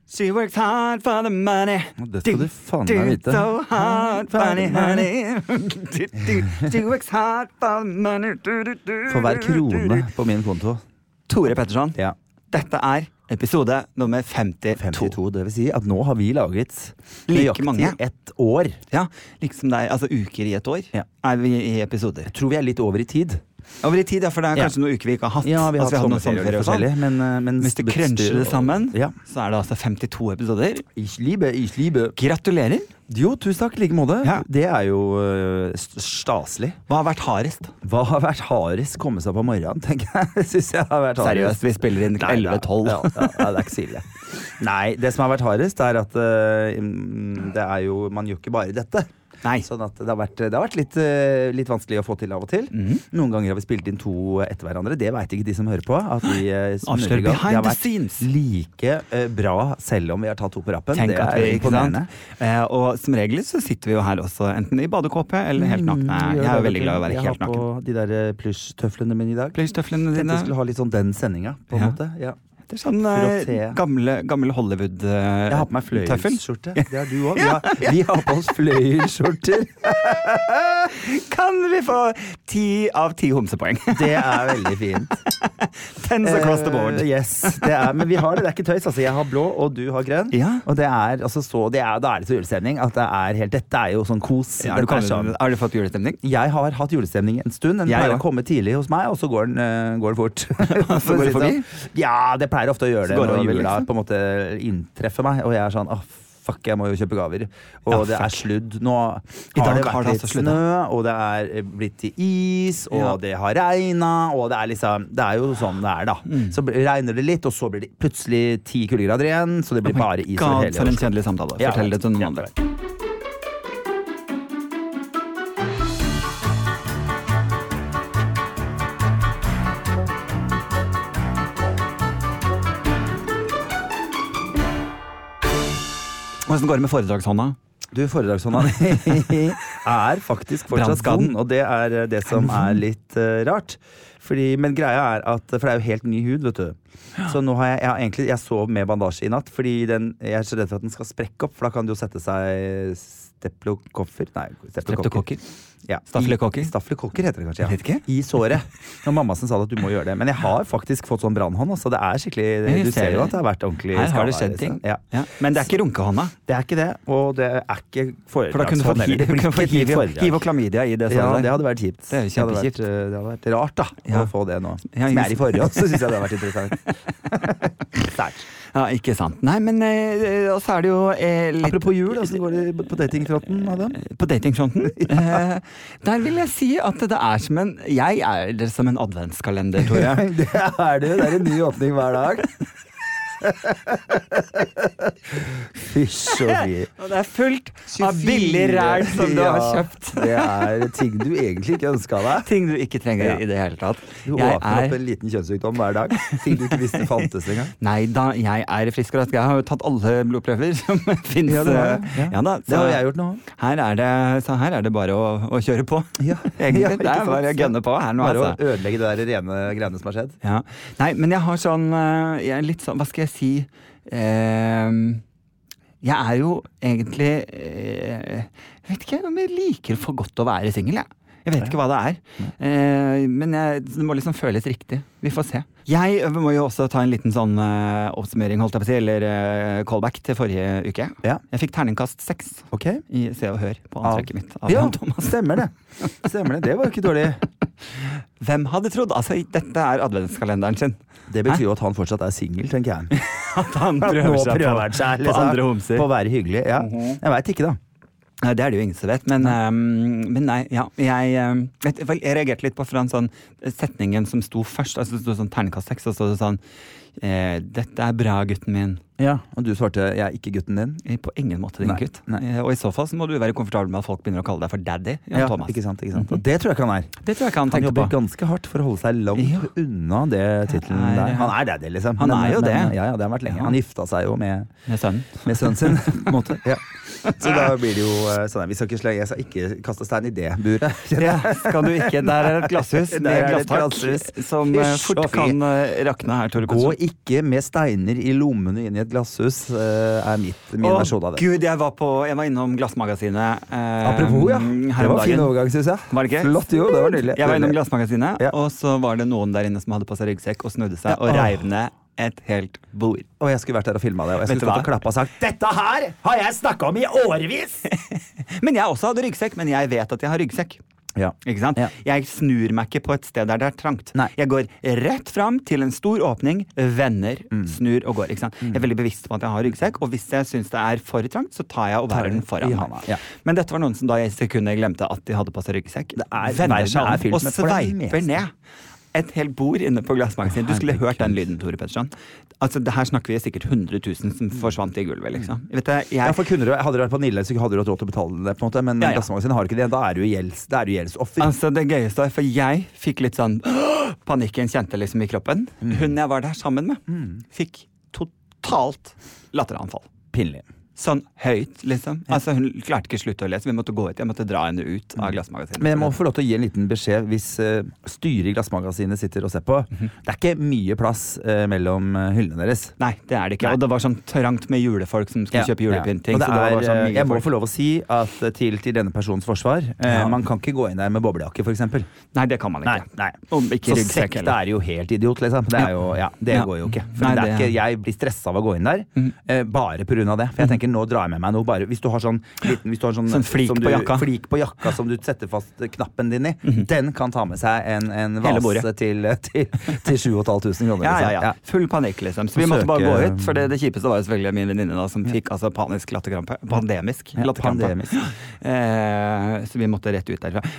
She works hard for the money. Det skal du faen meg vite. So hard, funny honey. She works hard for the money. For hver krone på min konto. Tore Petterson, Ja. dette episode nummer 52. 52, det vil si at nå har vi laget Like mange. ett år. Ja, liksom det altså uker i et år Ja. vi i episoder. Jeg tror vi litt over i tid. Over i tid, ja, for det kanskje noen uker vi ikke har hatt. Ja, vi har hatt noen sommerferie og sånn. forskjellig, men Hvis du cruncher det sammen, ja. så det altså 52 episoder. Ich liebe. Gratulerer. Jo, tusen takk, like måte. Ja. Det jo staselig. Hva har vært hardest? Hva har vært hardest komme seg på morgenen, tenker jeg. Synes jeg har vært hardest. Seriøst, vi spiller inn 11-12. Ja, det ikke så ille. Nei, det som har vært hardest at det jo, man gjør ikke bare dette. Nei. Sånn at det har vært litt vanskelig å få til av og til. Noen ganger har vi spilt inn 2 etter hverandre. Det vet ikke de som hører på. At vi Avslør behind the scenes. Like bra selv om vi har tatt 2 på rappen. Tenk det at vi, ikke sant? imponerende. Og som regel så sitter vi jo her også enten i badekåpe eller helt nakne. Jeg veldig glad i å være helt naken. Jeg har på de der plysj-tøflene mine i dag. Plysj-tøflene Tenkte dine. jeg skulle ha litt sånn den sendinga, på en Ja. måte. Ja. Det sånn Frotté. gammel Hollywood Jeg har på meg tøffel. fløyelsskjorte. Det har du òg. Vi har på oss fløyelsskjorter. Kan vi få 10 av 10 homsepoeng? Det veldig fint. 10 across the board. Yes, men vi har det. Det ikke tøys. Altså, jeg har blå, og du har grønn. Ja. Og altså, da det så julestemning at dette jo sånn kos. Ja, Dette sånn. har du fått julestemning? Jeg har hatt julestemning en stund. Den Jeg pleier også. å komme tidlig hos meg, og så går den fort. Så går det forbi? Ja, det pleier ofte å gjøre Så det går det når over, jula liksom? på en måte inntreffer meg, og jeg sånn fuck, jeg må jo kjøpe gaver. Og Ja, det fuck. sludd. Nå I har dag det har vært det litt altså sludd, snø, og det blitt til is, og Ja. det har regna, og det liksom det jo sånn det da. Så regner det litt, og så blir det plutselig 10 kuldegrader igjen, så det blir bare is over God, hele for en Oslo. kjedelig samtale. Ja, Fortell det til noen ja, andre. Hvordan går det med foredragshånda? Du, foredragshånda faktisk fortsatt Brannskaden. vond, og det det som litt rart. Men greia at, for det jo helt ny hud, vet du. Så nå har jeg sov med bandasje i natt, fordi jeg så redd for at den skal sprekke opp, for da kan det jo sette seg Streptokokker? Ja. Stafylokokker? Stafylokokker heter det kanskje, ja. Jeg vet ikke. I såret. Og mamma som sa at du må gjøre det. Men jeg har faktisk fått sånn brannhånd, så det skikkelig, Jeg du ser ser jo det. at det har vært ordentlig Her har det skada, skjedd liksom. ting. Ja. Ja. Men det ikke runkehånda. Det ikke det, og det ikke For da kunne du fått foredragshånd heller. Det blir ikke et foredrag. hiv og klamydia i det Ja, såret det der. hadde vært kjipt. Det jo kjempekjipt. Det hadde vært rart da, Ja. å få det nå. Ja, Som just- i forrige også, så synes jeg det hadde vært interessant. Sært. Ja, ikke sant. Nei, men og så det jo litt Apropos jul, hvordan går det på datingfronten, Adam? på datingfronten. Der vil jeg si at det som jeg det som en adventskalender, Tore. Det det en ny åpning hver dag. Fysj og fy. Og det fullt av billig ræl som du har kjøpt. Det ting du egentlig ikke ønsket deg. Ting du ikke trenger Ja. i det hele tatt. Du Jeg åpner opp en liten kjønnssykdom hver dag. Ting du ikke visste fantes engang. Nei da, jeg frisk og rask. Jeg har jo tatt alle blodprøver som finnes. Ja, det har jeg. Ja. Ja da, Det har jeg gjort nå. Her det bare å kjøre på. Ja. Egentlig, Ja, det ikke sant? bare å gønne på her nå, Bare å altså. ødelegge det der rene greiene som har skjedd. Ja. Nei, men jeg har sånn jeg litt sånn, hva skal jeg si jeg jo egentlig jeg vet ikke om jeg liker for godt å være singel, jeg. Jeg vet ikke hva det men det må liksom føles riktig. Vi får se. Jeg må jo også ta en liten sånn oppsummering, holdt jeg på å si, eller callback til forrige uke. Ja. Jeg fikk terningkast 6 Ok. i Se og Hør på antrekket mitt av Ja, Jan Thomas. stemmer det. Det var jo ikke dårlig. Hvem hadde trodd? Altså, dette adventskalenderen sin. Det betyr jo at han fortsatt single, tenker jeg. At han Nå prøver seg prøver han seg, på andre homser. På å være hyggelig, ja. Jeg vet ikke da. Nei, det det jo ingen som vet, men nei, ja, jeg reagerte litt på fra en sånn setningen som sto først, altså det sto sånn terningkast 6, og så stod det sånn, dette bra, gutten min. Ja, og du svarte, jeg ikke gutten din. På ingen måte din Nei, gutt. nei. Og i så fall så må du være komfortabel med at folk begynner å kalle deg for daddy, Jan Ja, Thomas. ikke sant. Og det tror jeg ikke han Det tror jeg ikke han Han tenker jobber på. ganske hardt for å holde seg langt Ja. unna det titlen Nei, der. ja. Han daddy, liksom. Han jo det. Ja, det har vært lenge. Ja. Han gifta seg jo med Med sønnen. sønnen sin, på en måte. Ja. Så da blir det jo sånn, vi skal ikke slenge, jeg skal ikke kaste stein i det buret. Det skal du ikke. Der er et glasshus med glasstak som fort kan rakne her, Tore Gå Petterson. ikke med steiner i lommene inn i et glasshus, er min versjon av det. Gud, jeg var innom Glassmagasinet Apropos, ja. Det var fin overgang, synes jeg. Var det ikke? Flott, jo, det var nydelig. Jeg var innom Glassmagasinet, Ja. og så var det noen der inne som hadde på seg ryggsekk og snudde seg og reiv ned et helt bord. Og jeg skulle vært der og filmet det, og jeg Vet skulle du stått hva? og klappet og sagt «Dette her har jeg snakket om i årevis!» Men jeg også hadde ryggsekk, men jeg vet at jeg har ryggsekk. Ja. Ikke sant? Ja. Jeg snur meg ikke på et sted der det er trangt. Nei. Jeg går rett fram til en stor åpning, vender, snur og går. Ikke sant? Jeg er veldig bevisst på at jeg har ryggsekk, og hvis jeg synes det er for trangt, så tar jeg og bærer den foran I meg. handa, ja. Men dette var noen som da i sekundet glemte at de hadde på seg ryggsekk. verden Vender seg er om fylt og med for det sveiper meste. ned et helt bord inne på Glassmagasinet. Du skulle Herregud. hørt den lyden, Tore Petterson. Altså, det her snakker vi sikkert 100 000 som forsvant i gulvet, liksom. Vet du, Ja, for hadde du vært på Nille, så hadde du hatt råd til å betale det, på en måte, men Ja, ja. Glassmagasinet har ikke det. Da er du gjeldsoffer. Altså, det gøyeste var, for jeg fikk litt sånn panikken kjente liksom i kroppen. Hun jeg var der sammen med, fikk totalt latteranfall. Pinlig. Sånn høyt, liksom. Altså, hun klarte ikke å slutte å lese. Vi måtte gå ut. Jeg måtte dra henne ut av Glassmagasinet. Men jeg må få lov til å gi en liten beskjed hvis styret i Glassmagasinet sitter og ser på. Det er ikke mye plass mellom hyllene deres. Nei, det er det ikke. Nei. Og det var sånn trangt med julefolk som skulle kjøpe julepynting. Og det så det var er, bare sånn mye jeg må folk. få lov å si at til denne persons forsvar, man kan ikke gå inn der med boblejakke, for eksempel. Nei, det kan man ikke. Nei. Og ikke Så ryggsekk sekt heller. er jo helt idiot, liksom. Det er jo, det Ja. går jo ikke. For Nei, det er det- ikke, jeg blir stresset av å gå inn der, bare på grunn av det. For jeg tenker, nå drar jeg med meg noe bare, hvis du har sånn, Sånn flik som på jakka. flik på jakka som du setter fast knappen din i, den kan ta med seg en Hele vase bordet. til 7.500 kroner. Ja. Full panikk, liksom. Så vi måtte bare Søke- gå ut. For det kjipeste var jo selvfølgelig min venninne da, som fikk altså panisk latterkrampe. Pandemisk Ja, latterkrampe. pandemisk. Så vi måtte rett ut derfra.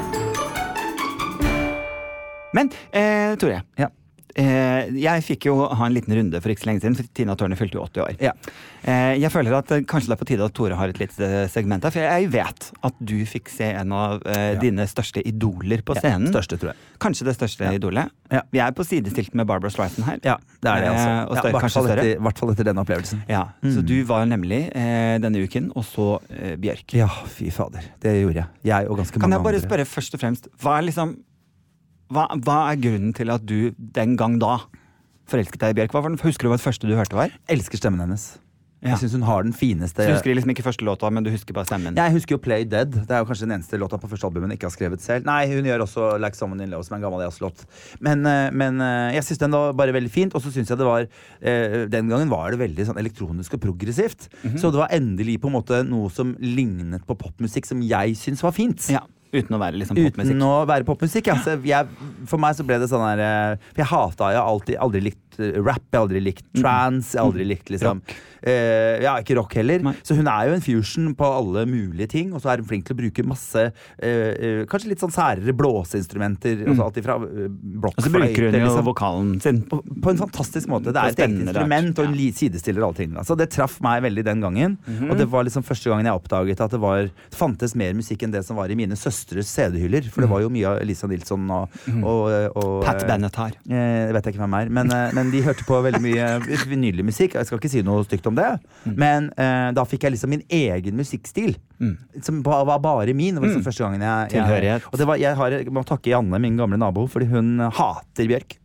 Men Tore. Ja. Jeg fikk jo ha en liten runde for ikke så lenge siden, for Tina Turner fylte jo 80 år. Ja. Jeg føler at kanskje det er på tide at Tore har et lite segment her, for jeg vet at du fikk se en av dine største idoler på scenen. Største, tror jeg. Kanskje det største idolet. Ja. Vi er på sidestilt med Barbara Streisand her. Ja, det er det, altså. Og Ja, større, hvert kanskje fall større. etter- hvert fall etter denne opplevelsen. Ja, Så du var nemlig denne uken, og så Bjørk. Ja, fy fader. Det gjorde jeg. Jeg og ganske Kan mange jeg bare andre. spørre først og fremst, hva er grunnen til at du den gang da forelsket deg i Bjørk? Husker du hva det første du hørte var? Elsker stemmen hennes. Ja. Jeg synes hun har den fineste Så du husker liksom ikke første låta, men du husker bare stemmen? Jeg husker jo Play Dead. Det er jo kanskje den eneste låta på første albumet hun ikke har skrevet selv. Nei, hun gjør også Like Someone in Love, som er en gammel jazzlåt. Men jeg synes den var bare veldig fint. Og så synes jeg det var den gangen var det veldig sånn elektronisk og progressivt. Så det var endelig på en måte noe som lignet på popmusikk som jeg synes var fint. Ja, uten å være liksom Uten popmusikk. å være popmusikk, ja. Så for meg så ble det sånn her For jeg har aldri likt rap, jeg har aldri likt trance, jeg har aldri likt liksom ikke rock heller. Nei. Så hun er jo en fusion på alle mulige ting, og så er hun flink til å bruke masse kanskje litt sånn særere blåseinstrumenter, altså alt ifra Og så bruker hun jo liksom. vokalen sin. På en fantastisk måte. Det På er et eget spennende instrument, rart. og hun sidestiller alle tingene. Så det traff meg veldig den gangen. Og det var liksom første gangen jeg oppdaget at det fantes mer musikk enn det som var i mine søstres CD-hyller. For det var jo mye av Lisa Nilsson og Pat Bennett har. det vet jeg ikke hvem er, men de hørte på veldig mye vinylig musikk. Jeg skal ikke si noe stygt om det, men da fikk jeg liksom min egen musikkstil. Som var bare min. Det var liksom første gangen Tilhørighet. Og jeg må takke Janne, min gamle nabo, fordi hun hater Bjørk.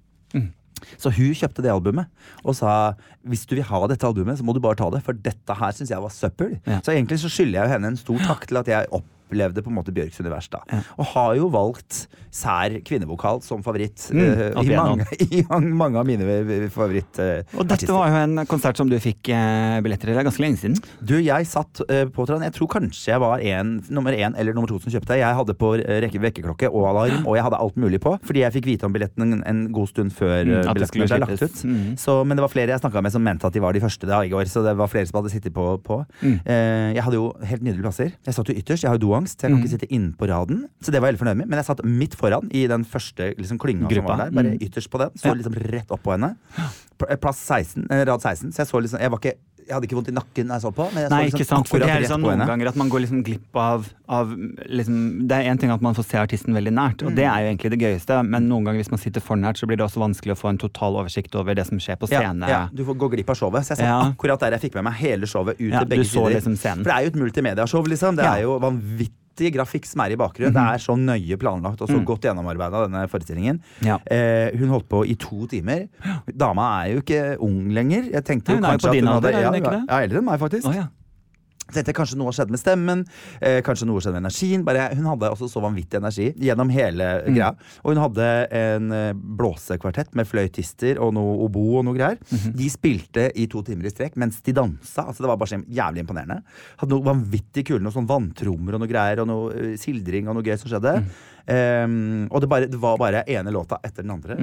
Så hun kjøpte det albumet og sa hvis du vil ha dette albumet, så må du bare ta det, for dette her synes jeg var søppel. Ja. Så egentlig så skylder jeg jo henne en stor takk til at jeg opplevde på en måte Bjørks univers da. Og har jo valgt sær kvinnevokal som favoritt opp igjennom. i mange av mine favorittartister. Og dette var jo en konsert som du fikk billetter til. Det er ganske lenge siden. Du, jeg satt på tråden. Jeg tror kanskje jeg var nummer 1 eller nummer 2 som kjøpte. Jeg hadde på vekkerklokke og alarm, og jeg hadde alt mulig på, fordi jeg fikk vite om billetten en god stund før at det skulle billettene ble lagt slippes. ut. Så, men det var flere jeg snakket med som mente at de var de første da i går, så det var flere som hadde sittet på. Jeg hadde jo helt nydelige plasser. Jeg satt jo ytterst, jeg har jo doangst, jeg kan ikke sitte inne på raden, så det var jeg veldig fornøyd med, men jeg satt midt foran i den første liksom, klynga som Gruppa. var der, bare ytterst på den, så liksom rett opp på henne. Plass 16, rad 16, så jeg så liksom, jeg jeg hadde ikke vondt i nakken når jeg så på. Men jeg Nei, så ikke sant, for det akkurat er rett sånn på noen henne. ganger at man går liksom glipp av liksom, det er en ting at man får se artisten veldig nært, og det er jo egentlig det gøyeste, men noen ganger hvis man sitter for nært, så blir det også vanskelig å få en total oversikt over det som skjer på scene. Ja, du får gå glipp av showet. Så jeg satt akkurat der jeg fikk med meg hele showet ut til begge du så sider. liksom scenen. For det er jo et multimediashow, liksom. Det er jo vanvittig grafikk som er i bakgrunnen. Det er så nøye planlagt og så godt gjennomarbeidet denne forestillingen. Hun holdt på i 2 timer. Dama er jo ikke ung lenger. Jeg tenkte hun er jo på din alder, er hun ikke det? Ja, eldre enn meg faktisk. Jeg tenkte kanskje noe skjedde med stemmen, kanskje noe skjedde med energien. Hun hadde også så vanvittig energi gjennom hele greia. Og hun hadde en blåsekvartett med fløytister og noe obo og noe greier. De spilte i 2 timer i strek mens de dansa. Altså det var bare så jævlig imponerende. Hadde noe vanvittig kule, noe sånn vanntrommer og noe greier, og noe sildring og noe gøy som skjedde. Og det var bare ene låta etter den andre.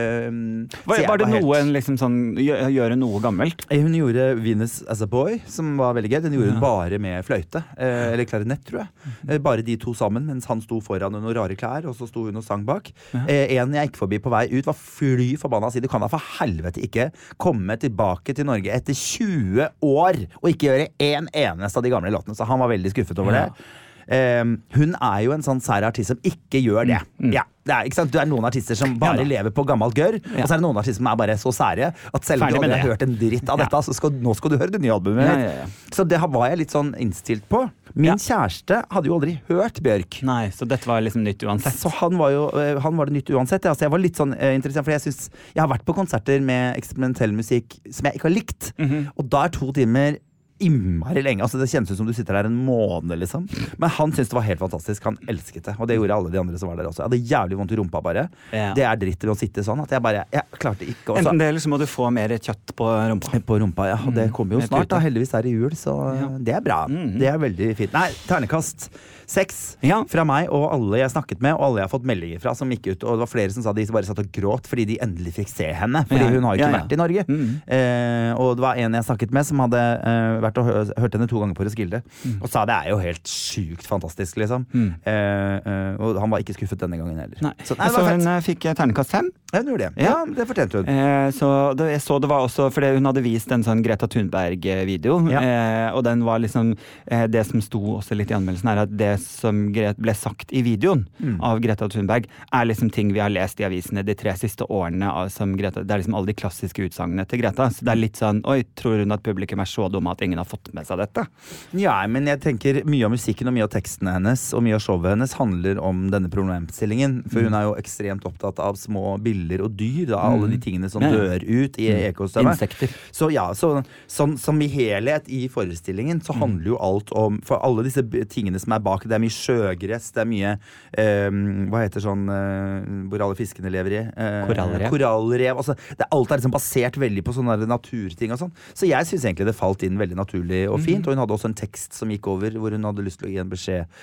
Var det noe liksom sånn gjøre noe gammelt? Hun gjorde Venus as a Boy, som var veldig gøy. Den gjorde hun bare med fløyte, eller klarinett, tror jeg. Bare de 2 sammen, mens han sto foran noen rare klær, og så sto hun og sang bak. En jeg gikk forbi på vei ut, var fly forbanna å si: du kan da for helvete ikke komme tilbake til Norge etter 20 år og ikke gjøre en eneste av de gamle låtene. Så han var veldig skuffet over det. Hun er jo en sånn sær artist som ikke gjør det. Ja, det er, ikke sant? Du er noen artister som bare lever på gammelt gørr, og så er det noen artister som er bare så sære at selv om du aldri har hørt en dritt av dette, så nå skal du høre det nye albumet. Så det var jeg litt sånn innstilt på. Min kjæreste hadde jo aldri hørt Bjørk. Nei, så dette var liksom nytt uansett. Så han var det nytt uansett. Altså, jeg var litt sånn interessant, for jeg har vært på konserter med eksperimentell musikk som jeg ikke har likt, og da er 2 timer innmari lenge, altså det kjennes ut som du sitter der en måned liksom, men han syntes det var helt fantastisk, han elsket det, og det gjorde alle de andre som var der også. Jeg hadde jævlig vondt i rumpa bare. Det er dritt ved å sitte sånn, at jeg klarte ikke også. Enten det, eller så må du få mer kjøtt på rumpa. På rumpa, ja, og det kommer jo snart da, heldigvis er det jul, så det er bra. Det er veldig fint. Nei, ternekast 6 fra meg og alle jeg snakket med, og alle jeg har fått meldinger fra som gikk ut, og det var flere som sa de bare satt og gråt fordi de endelig fikk se henne, fordi hun har jo ikke vært i Norge. Og det var en jeg snakket med som hadde vært og hørt henne 2 ganger på Roskilde, og sa det er jo helt sykt fantastisk liksom. Og han var ikke skuffet denne gangen heller. Nei. Så hun fikk ternekast 5. Ja, hun gjorde det. Ja, det fortjente hun. Jeg så det var også, fordi hun hadde vist en sånn Greta Thunberg-video, og den var liksom, det som sto også litt i anmeldelsen er at det som ble sagt i videoen av Greta Thunberg, er liksom ting vi har lest i avisene de 3 siste årene som Greta, det er liksom alle de klassiske utsagnene til Greta, så det er litt sånn, oi, tror hun at publikum er så dumme at ingen har fått med seg dette? Ja, men jeg tenker mye av musikken og mye av tekstene hennes og mye av showet hennes handler om denne problemstillingen, for hun er jo ekstremt opptatt av små biller og dyr, da, alle de tingene som dør ut i ekosystemet. Insekter. Så ja, som i helhet i forestillingen, så handler jo alt om, for alle disse tingene som er bak, det er mye sjøgress, det er mye hva heter sånn hvor alle fiskene lever i? Korallrev. Altså, alt er liksom basert veldig på sånne naturting og sånn. Så jeg synes egentlig det falt inn veldig naturlig og fint, og hun hadde også en tekst som gikk over, hvor hun hadde lyst til å gi en beskjed,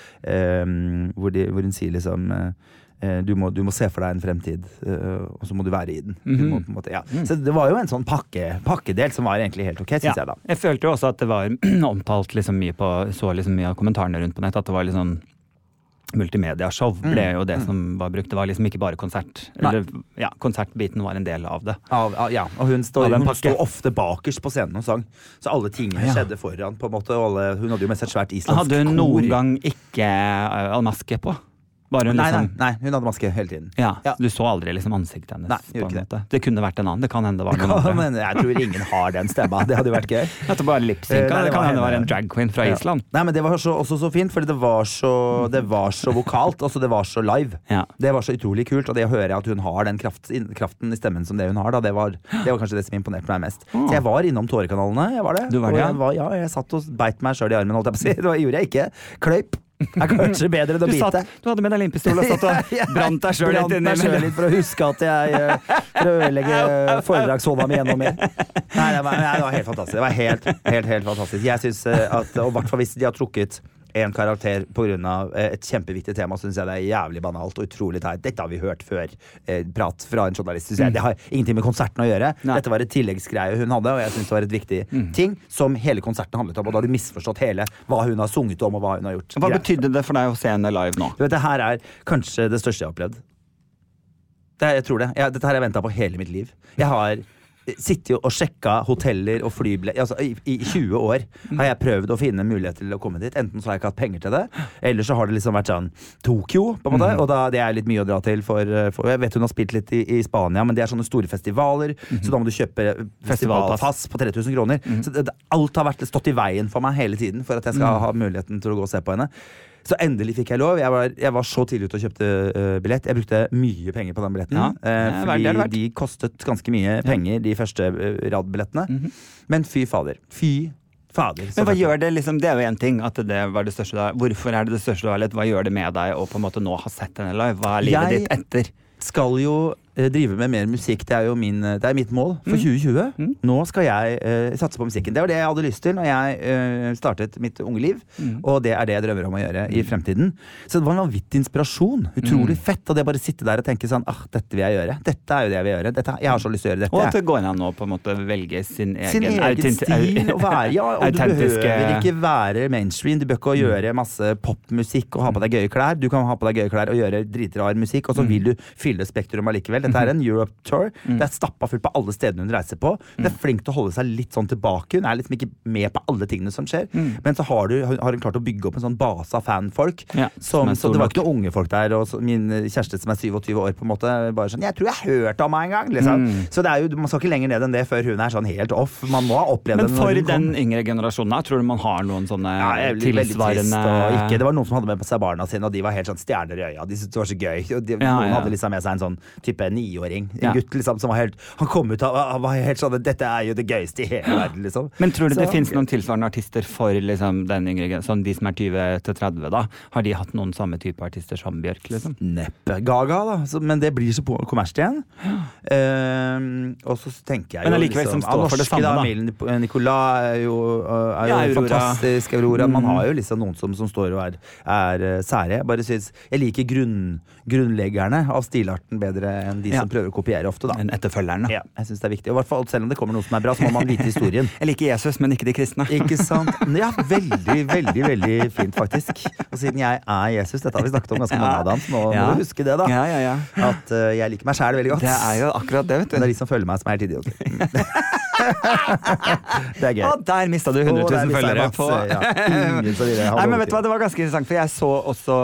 hvor hun sier liksom du må se for deg en fremtid, og så må du være i den. Du må, på en måte, Så det var jo en sånn pakkedel som var egentlig helt ok, synes jeg da. Jeg følte jo også at det var omtalt liksom mye mye av kommentarene rundt på nett, at det var litt sånn multimediashow ble jo det som var brukt. Det var liksom ikke bare konsert. Konsertbiten var en del av det. Og hun står ofte bakerst på scenen og sang. Så alle tingene skjedde foran, på en måte. Og hun hadde jo med seg et svært islandsk kor. Hadde hun noen gang ikke maske på? Bare hun nei, hun hadde maske hele tiden. Du så aldri liksom ansiktet hennes. Nei, på en måte. Det kunne vært en annen. Det kan hende det var noen andre. Men jeg tror ingen har den stemma. Det hadde jo vært gøy. At det bare lipsynka. Det kan hende det var en drag queen fra Island. Nei, men det var også så fint, fordi det var så vokalt. Altså det var så live. Det var så utrolig kult, og det å høre at hun har den kraften i stemmen som det hun har, da, det var kanskje det som imponerte meg mest. Så jeg var innom tårekanalene. Jeg var det. Du var det, jeg satt og beit meg selv i armen, holdt jeg på å si. Det gjorde jeg ikke. Kløyp. Er kanskje bedre enn å bite. Du hadde med deg limpistol og satt og brant deg selv litt for å huske at jeg for å ødelegge foredragshånda mi gjennom mer. Nei, det var helt fantastisk. Det var helt fantastisk. Jeg synes at, og i hvert fall hvis de har trukket en karakter på grunn av et kjempeviktig tema, så synes jeg det er jævlig banalt og utrolig teit. Dette har vi hørt før, prat fra en journalist. Det har ingenting med konserten å gjøre. Dette var et tilleggsgreie hun hadde, og jeg synes det var et viktig ting som hele konserten handlet om, og da har du misforstått hele hva hun har sunget om og hva hun har gjort. Hva betydde det for deg å se henne live nå? Du vet, det her er kanskje det største jeg har opplevd. Jeg tror det. Dette her har jeg ventet på hele mitt liv. Jeg har sittet og sjekka hoteller og flybilletter. Altså, i 20 år har jeg prøvd å finne en mulighet til å komme dit. Enten så har jeg ikke hatt penger til det, eller så har det liksom vært sånn Tokyo, på en måte. Og da, det er litt mye å dra til for jeg vet hun har spilt litt i Spania, men det er sånne store festivaler, så da må du kjøpe festivalpass på 3000 kroner. Så alt har stått i veien for meg hele tiden for at jeg skal ha muligheten til å gå og se på henne. Så endelig fikk jeg lov. Jeg var så tidlig ute og kjøpte billett. Jeg brukte mye penger på den billetten. Fordi de kostet ganske mye penger, de første radbillettene. Men fy fader. Men hva gjør det liksom, det er jo en ting at det var det største da. Hvorfor er det største da, eller hva gjør det med deg å på en måte nå ha sett henne live? Hva er livet ditt etter? Skal jo drive med mer musikk. Det er jo mitt mål for 2020. Nå skal jeg satse på musikken. Det var det jeg hadde lyst til når jeg startet mitt unge liv, og det er det jeg drømmer om å gjøre i fremtiden. Så det var en vanvittig inspirasjon. Utrolig fett. Og det bare sitte der og tenke sånn, dette vil jeg gjøre. Dette er jo det jeg vil gjøre. Jeg har så lyst til å gjøre dette. Og at det går an å på en måte velge sin egen stil og være, og du behøver ikke være mainstream. Du bør ikke gjøre masse popmusikk og ha på deg gøye klær. Du kan ha på deg gøye klær og gjøre dritrar musikk, og så vil du fylle spektrum allikevel. Dette er en Europe Tour. Det er stappet fullt på alle stedene hun reiser på. Hun er flink til å holde seg litt sånn tilbake. Hun er liksom ikke med på alle tingene som skjer. Men så har hun klart å bygge opp en sånn base av fanfolk. Så det var ikke noen unge folk der. Og min kjæreste som er 27 år på en måte, bare sånn, jeg tror jeg har hørt om meg en gang. Liksom. Så det er jo, man skal ikke lenger ned enn det før hun er sånn helt off. Man må ha opplevd det. Men for den yngre generasjonen, tror du man har noen sånne tilsvarende... Det var noen som hadde med seg barna sine, og de var helt sånn stjerner i øya. De syntes det var så gøy. Og noen hadde liksom med seg en sånn type 9-åring, en gutt liksom, som var helt, han kom ut av var helt sånn, dette er jo det gøyeste i hele verden liksom. Men tror du det finnes noen tilsvarende artister for liksom den yngre, sånn de som er 20-30 da, har de hatt noen samme type artister som Bjørk liksom? Neppe, Gaga da, men det blir så kommersielt igjen. Og så tenker jeg jo men allikevel liksom, som står for det samme da. Nicolas er jo fantastisk, Aurora, man har jo liksom noen som står og er sære. Jeg bare synes, jeg liker grunnleggerne av stilarten bedre enn de som prøver å kopiere ofte da. En etterfølgerne. Ja, jeg synes det er viktig. Og i hvert fall, selv om det kommer noe som er bra, så må man vite historien. Jeg liker Jesus, men ikke de kristne. Ikke sant? Ja, veldig, veldig, veldig fint faktisk. Og siden jeg er Jesus, dette har vi snakket om ganske mange av dem, så nå må du huske det da. At jeg liker meg selv veldig godt. Det er jo akkurat det, vet du. Det er de som føler meg som er helt idiot. Det er gøy. Og der mistet du 100 000 følgere på. Nei, men vet du hva, det var ganske interessant, for jeg så også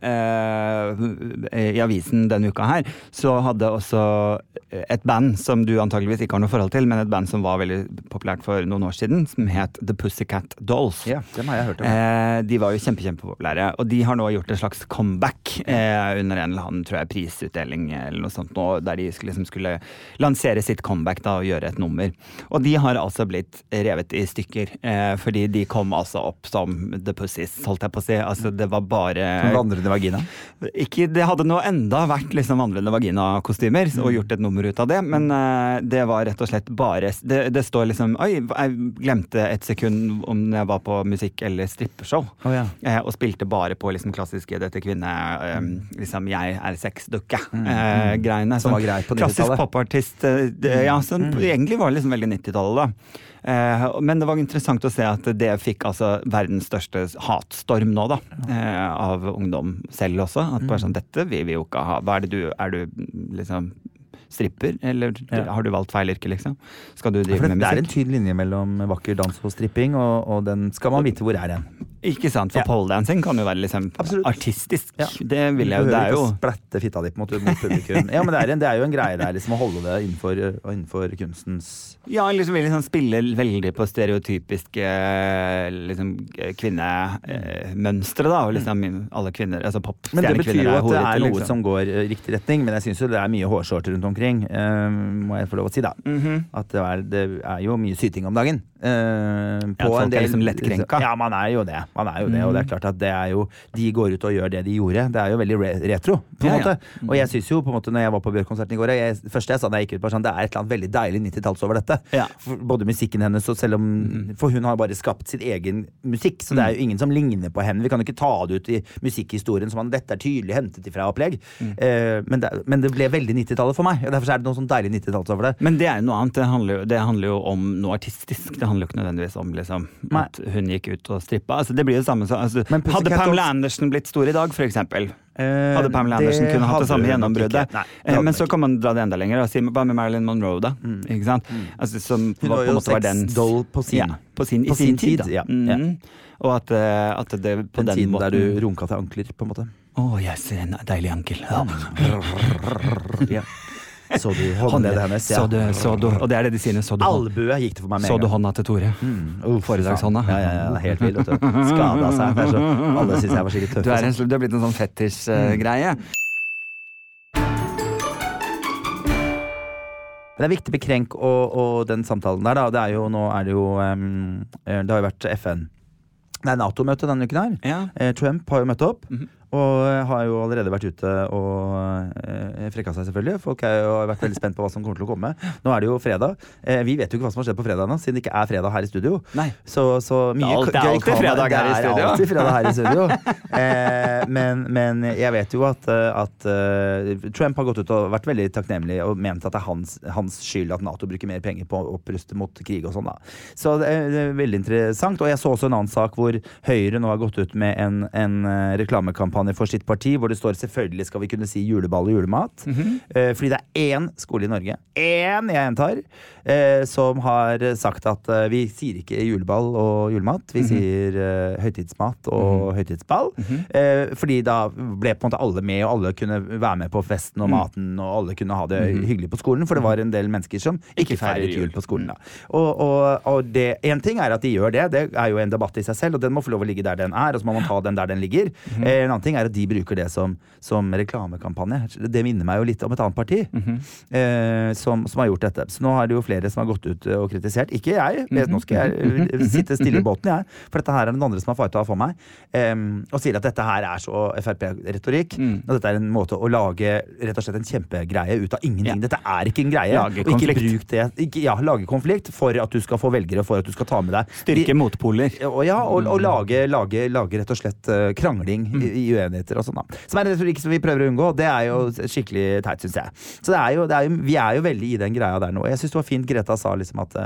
i avisen denne uka her, så hadde også et band som du antageligvis ikke har noe forhold til, men et band som var veldig populært for noen år siden, som het The Pussycat Dolls. Ja, dem har jeg hørt om. De var jo kjempepopulære, og de har nå gjort en slags comeback under en eller annen, tror jeg, prisutdeling eller noe sånt nå, der de skulle lansere sitt comeback da, og gjøre et nummer. Og de har altså blitt revet i stykker, fordi de kom altså opp som The Pussies, holdt jeg på å si. Altså, det var bare... Vandrende vagina? Ikke, det hadde nå enda vært liksom vandrende vagina-kostymer, og gjort et nummer ut av det, men det var rett og slett bare... Det står liksom, oi, jeg glemte et sekund om jeg var på musikk eller strippeshow, og spilte bare på liksom klassiske dette kvinne, liksom jeg er sexdukke greiene. Som var greit på 90-tallet. Klassisk popartist, som egentlig var liksom veldig 90-tallet da. Men det var interessant å se at det fikk altså verdens største hatstorm nå da, av ungdom selv også, at bare sånn, dette vil vi jo ikke ha. Hva er du liksom stripper, eller har du valgt feil yrke liksom? Skal du drive med musikk? Det er en tydelig linje mellom vakker dans og stripping, og den skal man vite hvor er den. Ikke sant, for poledancing kan jo være liksom artistisk. Det vil jeg jo, det er jo... Splette fitta di på en måte mot publikum. Ja, men det er jo en greie der, liksom å holde det innenfor kunstens... Ja, liksom vil liksom spille veldig på stereotypiske liksom kvinnemønstre da, og liksom alle kvinner, altså popstjernekvinner. Men det betyr jo at det er noe liksom som går i riktig retning, men jeg synes jo det er mye hårsorter rundt omkring, må jeg få lov å si da. At det er jo mye syting om dagen. På en del liksom lettkrenka. Ja, man er jo det, og det er klart at det er jo, de går ut og gjør det de gjorde, det er jo veldig retro på en måte, og jeg synes jo på en måte når jeg var på Bjørk-konserten i går, første jeg sa da jeg gikk ut på sånn, det er et eller annet veldig deilig 90-talls over dette, både musikken hennes og selv om, for hun har bare skapt sin egen musikk, så det er jo ingen som ligner på henne, vi kan jo ikke ta det ut i musikkhistorien som dette er tydelig hentet ifra opplegg, men det ble veldig 90-tallet for meg, og derfor er det noe sånn deilig 90-talls over det. Men det er jo noe annet, det handler jo om noe artistisk, det handler jo ikke nødvendigvis om liksom, at hun gikk ut og strippa. Altså, det blir jo det samme. Altså, hadde Pamela Anderson blitt stor i dag, for eksempel, Hadde Pamela Andersen kunne hatt det samme gjennombruddet. Men så kan man dra det enda lenger og si hva med Marilyn Monroe da, ikke sant? Altså, som hun var jo sexdoll på sin tid. Ja. Og at det på den tiden måten der du runka til ankler, på en måte. Jeg ser en deilig ankel. Ja. Så du håndleddet hennes, ja. Så du, og det er det de sier, albue gikk det for meg med. Så du hånda til Tore? Foredragshånda. Ja, helt vild, vet du. Skadet seg. Alle synes jeg var skikkelig tøff. Du har blitt en sånn fetisj-greie. Men det er viktig med Krenk og den samtalen der, da. Det har jo vært FN. Det er NATO-møte denne uken her. Ja. Trump har jo møtt opp. Og har jo allerede vært ute og frekka seg selvfølgelig. Folk har jo vært veldig spent på hva som kommer til å komme. Nå er det jo fredag. Vi vet jo ikke hva som har skjedd på fredag nå, siden det ikke er fredag her i studio. Nei. Så mye det er alltid fredag her i studio. Det er alltid fredag her i studio. Men jeg vet jo at Trump har gått ut og vært veldig takknemlig og ment at det er hans skyld at NATO bruker mer penger på å oppruste mot krig og sånn da. Så det er veldig interessant. Og jeg så også en annen sak hvor Høyre nå har gått ut med en reklamekampanje for sitt parti, hvor det står selvfølgelig skal vi kunne si juleball og julemat. Fordi det er én skole i Norge, jeg gjentar, som har sagt at vi sier ikke juleball og julemat, vi sier høytidsmat og høytidsball. Fordi da ble på en måte alle med, og alle kunne være med på festen og maten, og alle kunne ha det hyggelig på skolen, for det var en del mennesker som ikke feiret jul på skolen. Da. Og en ting er at de gjør det er jo en debatt i seg selv, og den må få lov å ligge der den er, og så må man ta den der den ligger. En annen ting er at de bruker det som reklamekampanje. Det minner meg jo litt om et annet parti som har gjort dette. Så nå har det jo flere som har gått ut og kritisert. Ikke jeg. Nå skal jeg sitte stille i båten, jeg. For dette her er den andre som har fightet for meg. Og sier at dette her er så FrP-retorikk. Og dette er en måte å lage rett og slett en kjempegreie ut av ingenting. Dette er ikke en greie. Lage konflikt. Lage konflikt for at du skal få velgere, for at du skal ta med deg. Styrke motpoler. Og lage rett og slett krangling i uenigheter og sånn da. Som er en retorikk som vi prøver å unngå, det er jo skikkelig teit, synes jeg. Så vi er jo veldig i den greia der nå. Jeg synes det var fint Greta sa liksom at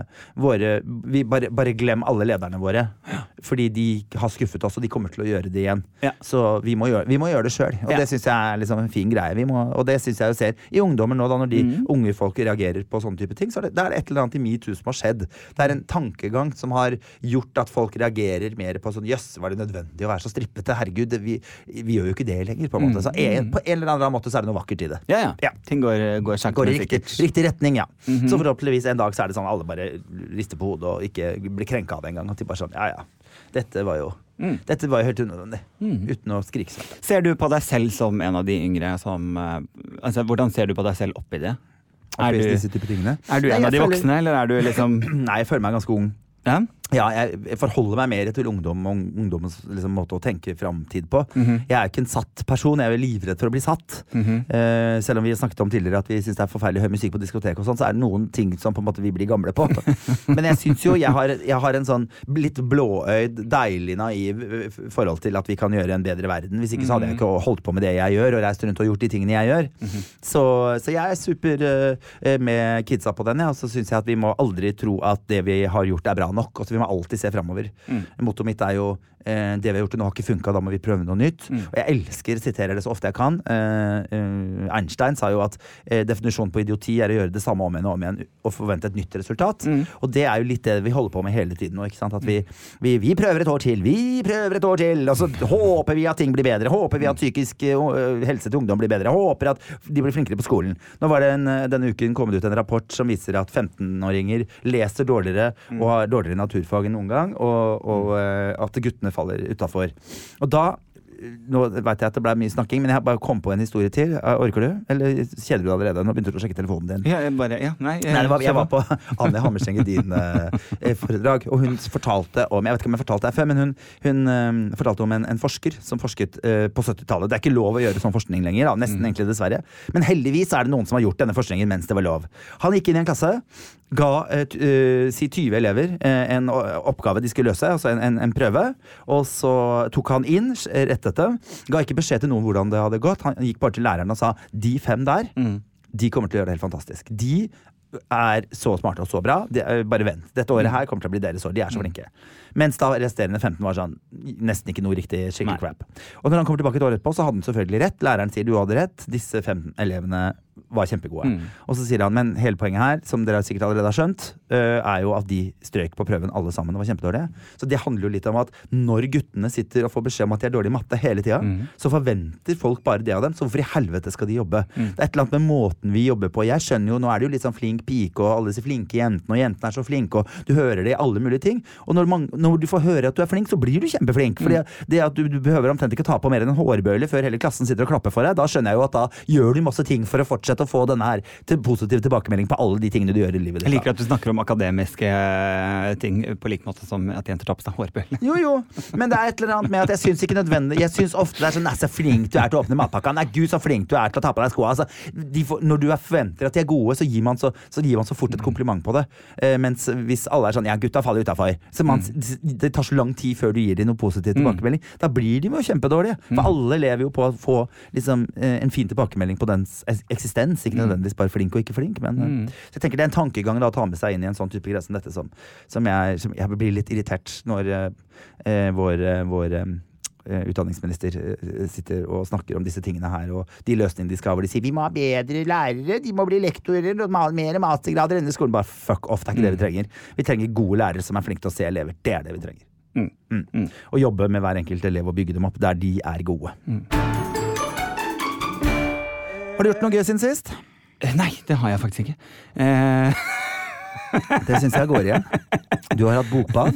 vi bare glem alle lederne våre, fordi de har skuffet oss, og de kommer til å gjøre det igjen. Så vi må gjøre det selv, og det synes jeg er liksom en fin greie. Og det synes jeg jo ser i ungdommer nå, da, når de unge folk reagerer på sånne type ting, så det er et eller annet i MeToo som har skjedd. Det er en tankegang som har gjort at folk reagerer mer på sånn, jøss, var det nødvendig å være så strippete? Herregud, vi gjør jo ikke det lenger, på en måte. Så på en eller annen måte så er det noe vakkert i det. Ja. Ting går sakte, men sikkert. Riktig retning, ja. Så forhåpentligvis en dag så er det sånn alle bare rister på hodet og ikke blir krenka av det en gang. At de bare sånn, dette var jo helt unødvendig. Uten å skrike sånn. Ser du på deg selv som en av de yngre som hvordan ser du på deg selv oppi det? Er du en av de voksne, eller er du liksom Nei, jeg føler meg ganske ung. Ja, jeg forholder meg mer til ungdom og ungdommens liksom, måte å tenke fremtid på. Jeg er ikke en satt person, jeg er livredd for å bli satt. Selv om vi har snakket om tidligere at vi synes det er forferdelig høy musikk på diskotek og sånn, så er det noen ting som på en måte vi blir gamle på. Men jeg synes jo jeg har en sånn litt blåøyd, deilig naiv forhold til at vi kan gjøre en bedre verden. Hvis ikke så hadde jeg ikke holdt på med det jeg gjør, og reist rundt og gjort de tingene jeg gjør. Så jeg er super med kidsa på den, og så synes jeg at vi må aldri tro at det vi har gjort er bra nok, og så vi må alltid se fremover. Mottoet mitt er jo det vi har gjort til nå har ikke funket, da må vi prøve noe nytt. Og jeg siterer det så ofte jeg kan. Einstein sa jo at definisjonen på idioti er å gjøre det samme om igjen og om igjen og forvente et nytt resultat. Og det er jo litt det vi holder på med hele tiden nå, ikke sant? At vi prøver et år til, og så håper vi at ting blir bedre, håper vi at psykisk helse til ungdom blir bedre, håper at de blir flinkere på skolen. Nå var det denne uken kommet ut en rapport som viser at 15-åringer leser dårligere og har dårligere naturfag enn noen gang, og at guttene faller utenfor. Og da, nå vet jeg at det ble mye snakking, men jeg bare kom på en historie til. Orker du? Eller kjeder du allerede? Nå begynte du å sjekke telefonen din. Jeg var på Anja Hammerseng din foredrag, og hun fortalte om, jeg vet ikke om jeg fortalte det før, men hun fortalte om en forsker som forsket på 70-tallet. Det er ikke lov å gjøre sånn forskning lenger, da, nesten egentlig dessverre. Men heldigvis er det noen som har gjort denne forskningen mens det var lov. Han gikk inn i en klasse, ga si 20 elever en oppgave de skulle løse, altså en prøve, og så tok han inn rett etter, ga ikke beskjed til noen hvordan det hadde gått, han gikk bare til læreren og sa, de 5 der, de kommer til å gjøre det helt fantastisk. De så smarte og så bra. Bare vent. Dette året her kommer til å bli deres år. De så flinke. Mens da resterende 15 var sånn nesten ikke noe riktig skikkelig crap. Og når han kommer tilbake et år etterpå, så hadde han selvfølgelig rett. Læreren sier du hadde rett. Disse 15 elevene var kjempegode. Og så sier han, men hele poenget her, som dere sikkert allerede har skjønt, jo at de strøk på prøven alle sammen og var kjempedårlige. Så det handler jo litt om at når guttene sitter og får beskjed om at de er dårlige i matte hele tiden, så forventer folk bare det av dem. Så hvorfor i helvete skal de jobbe? Det et eller annet med måten vi jobber på. Jeg skjønner jo, nå det jo litt sånn flink pike, og alle disse flinke jentene, og jentene så flinke, og du hører det i alle mulige ting. Og når du får høre at du flink, så blir du kjempeflink. For det at du behøver omtrent ikke ta på mer enn en hårbøyle før hele klassen sitter og klapper for deg, da skjønner jeg jo at da gjør du masse ting for å fortsette å få denne her positiv tilbakemelding på alle de tingene du gjør i livet ditt. Jeg liker at du snakker om akademiske ting på like måte som at jenter tar på seg hårbøyle. Jo, men det et eller annet med at jeg syns ikke nødvendig. Jeg syns ofte det sånn, så flink du til å åpne matpakka. Nei, gud, så flink du til å ta på deg skoa. Altså, når du forventer at de gode, så gir man så fort et kompliment på det. Mens hvis alle sånn, ja, gutta faller utenfor, så det tar så lang tid før du gir dem noe positiv tilbakemelding. Da blir de jo kjempedårlige. For alle lever jo på å få liksom, en fin tilbakemelding på dens eksistens. Ikke nødvendigvis bare flink og ikke flink, men så jeg tenker det en tankegang da å ta med seg inn i en sånn type greie som dette, som jeg blir litt irritert når vår utdanningsminister sitter og snakker om disse tingene her, og de løsningene de skal ha, hvor de sier vi må ha bedre lærere, de må bli lektorer og mer mastergrader enn i skolen. Bare fuck off, det ikke det vi trenger. Vi trenger gode lærere som flinke til å se elever. Det det vi trenger. Og jobbe med hver enkelt elev og bygge dem opp der de gode. Har du gjort noe gøy siden sist? Nei, det har jeg faktisk ikke. Det synes jeg går igjen. Du har hatt bokbad?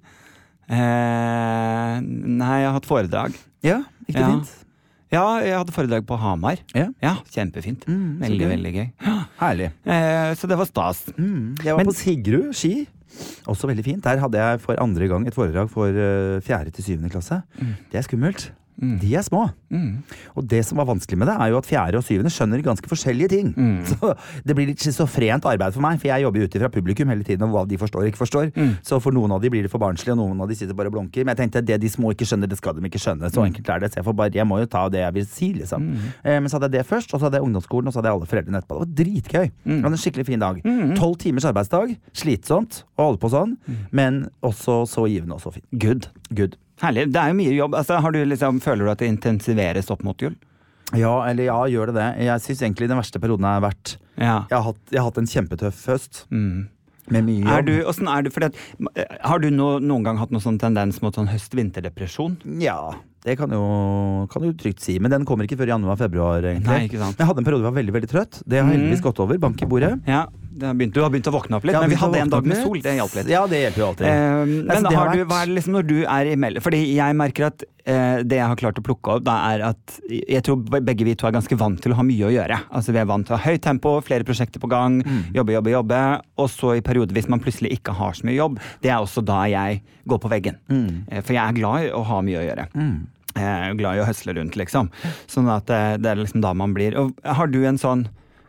Nei, jeg har hatt foredrag. Ja, gikk det fint? Ja, jeg hadde foredrag på Hamar. Ja, kjempefint. Veldig gøy. Herlig. Så det var stas. Jeg var på Sigrud ski. Også veldig fint. Der hadde jeg for andre gang et foredrag for 4. til 7. klasse. Det skummelt. De små. Og det som var vanskelig med det jo at 4. og 7. skjønner ganske forskjellige ting. Så det blir litt schizofrent arbeid for meg, for jeg jobber ute fra publikum hele tiden om hva de forstår og ikke forstår. Så for noen av de blir det for barnslig, og noen av de sitter bare og blunker. Men jeg tenkte det de små ikke skjønner, det skal de ikke skjønne. Så enkelt det. Så jeg må jo ta det jeg vil si, liksom. Men så hadde jeg det først, og så hadde jeg ungdomsskolen, og så hadde jeg alle foreldrene etterpå. Det var dritgøy. Det var en skikkelig fin dag. 12 timers arbeidsdag, slitsomt å holde på sånn, men også så givende og så fint. Good. Herlig. Det jo mye jobb. Altså, føler du at det intensiveres opp mot jul? Ja, gjør det. Jeg synes egentlig den verste perioden har vært jeg har hatt en kjempetøff høst. Med mye jobb. Hvordan du? Har du noen gang hatt noen sånn tendens mot sånn høst-vinterdepresjon? Ja, det kan du trygt si, men den kommer ikke før januar-februar egentlig. Nei, ikke sant. Jeg hadde en periode hvor jeg var veldig, veldig trøtt. Det har heldigvis gått over, bank i bordet. Ja, du har begynt å våkne opp litt, men vi hadde en dag med sol, det hjalp litt. Ja, det hjelper jo alltid. Men hva det liksom når du imellom? Fordi jeg merker at det jeg har klart å plukke opp, da at jeg tror begge vi to ganske vant til å ha mye å gjøre. Altså vi vant til å ha høyt tempo, flere prosjekter på gang, jobbe, og så i perioder hvis man plutselig ikke har så mye jobb, det også da jeg går på veggen. For jeg glad i å ha mye å gjøre. Jeg glad i å høsle rundt, liksom. Sånn at det liksom da man blir. Og har du en sånn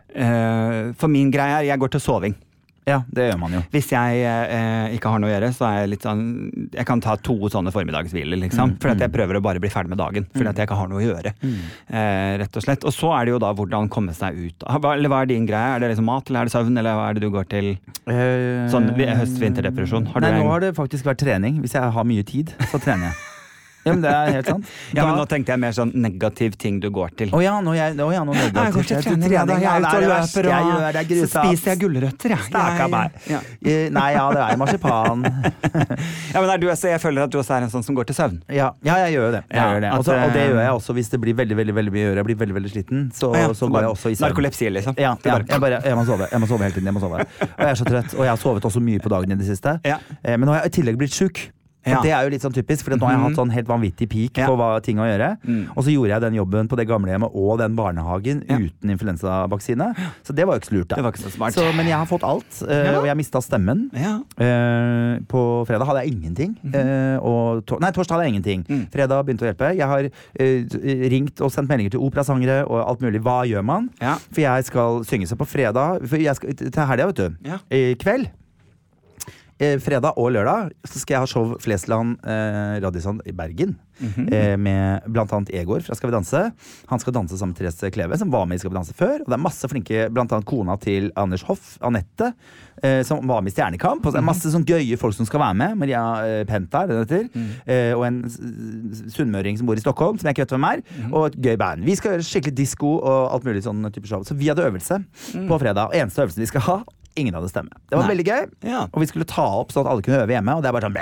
for min greie jeg går til soving. Ja, det gjør man jo. Hvis jeg ikke har noe å gjøre, så jeg litt sånn jeg kan ta 2 sånne formiddagshviler, liksom. For at jeg prøver å bare bli ferdig med dagen. Fordi at jeg ikke har noe å gjøre. Rett og slett. Og så det jo da hvordan komme seg ut. Eller hva din greie? Det liksom mat, eller det søvn, eller hva det du går til? Sånn høst-vinterdepresjon. Nei, nå har det faktisk vært trening. Hvis jeg har mye tid, så trener jeg. Ja, men det helt sant. Ja, men nå tenkte jeg mer sånn negativ ting du går til. Nå negativt. Jeg går til trening, jeg er ute og løper, og så spiser jeg gulrøtter, Stakka meg. Nei, det marsipan. Ja, men jeg føler at du også en sånn som går til søvn. Ja, jeg gjør det. Og det gjør jeg også hvis det blir veldig mye å gjøre. Jeg blir veldig, veldig sliten, så går jeg også i søvn. Narkolepsi, liksom. Ja, jeg må sove hele tiden. Og jeg så trøtt, og jeg har sovet også mye på dagen i det siste. Men nå har jeg i tillegg blitt syk. Det jo litt sånn typisk, for nå har jeg hatt sånn helt vanvittig peak på hva ting å gjøre. Og så gjorde jeg den jobben på det gamlehjemmet og den barnehagen uten influensavaksine. Så det var jo ikke så lurt da. Det var ikke så smart. Men jeg har fått alt, og jeg mistet stemmen. På fredag hadde jeg ingenting. Torsdag hadde jeg ingenting. Fredag begynte å hjelpe. Jeg har ringt og sendt meldinger til operasangere og alt mulig. Hva gjør man? For jeg skal synge seg på fredag. For jeg skal til helga, vet du. I kveld. fredag og lørdag så skal jeg ha show Flesland Radisson i Bergen med blant annet Egor fra Skal vi danse. Han skal danse sammen med Therese Kleve som var med i Skal vi danse før, og det masse flinke, blant annet kona til Anders Hoff, Anette, som var med i Stjernekamp, og det masse sånn gøye folk som skal være med. Maria Penta det heter, og en sunnmøring som bor i Stockholm som jeg ikke vet hvem og et gøy band. Vi skal gjøre skikkelig disco og alt mulig sånn type show, så vi hadde øvelse på fredag, og eneste øvelsen vi skal ha, ingen hadde stemme. Det var veldig gøy, og vi skulle ta opp sånn at alle kunne øve hjemme, og det bare sånn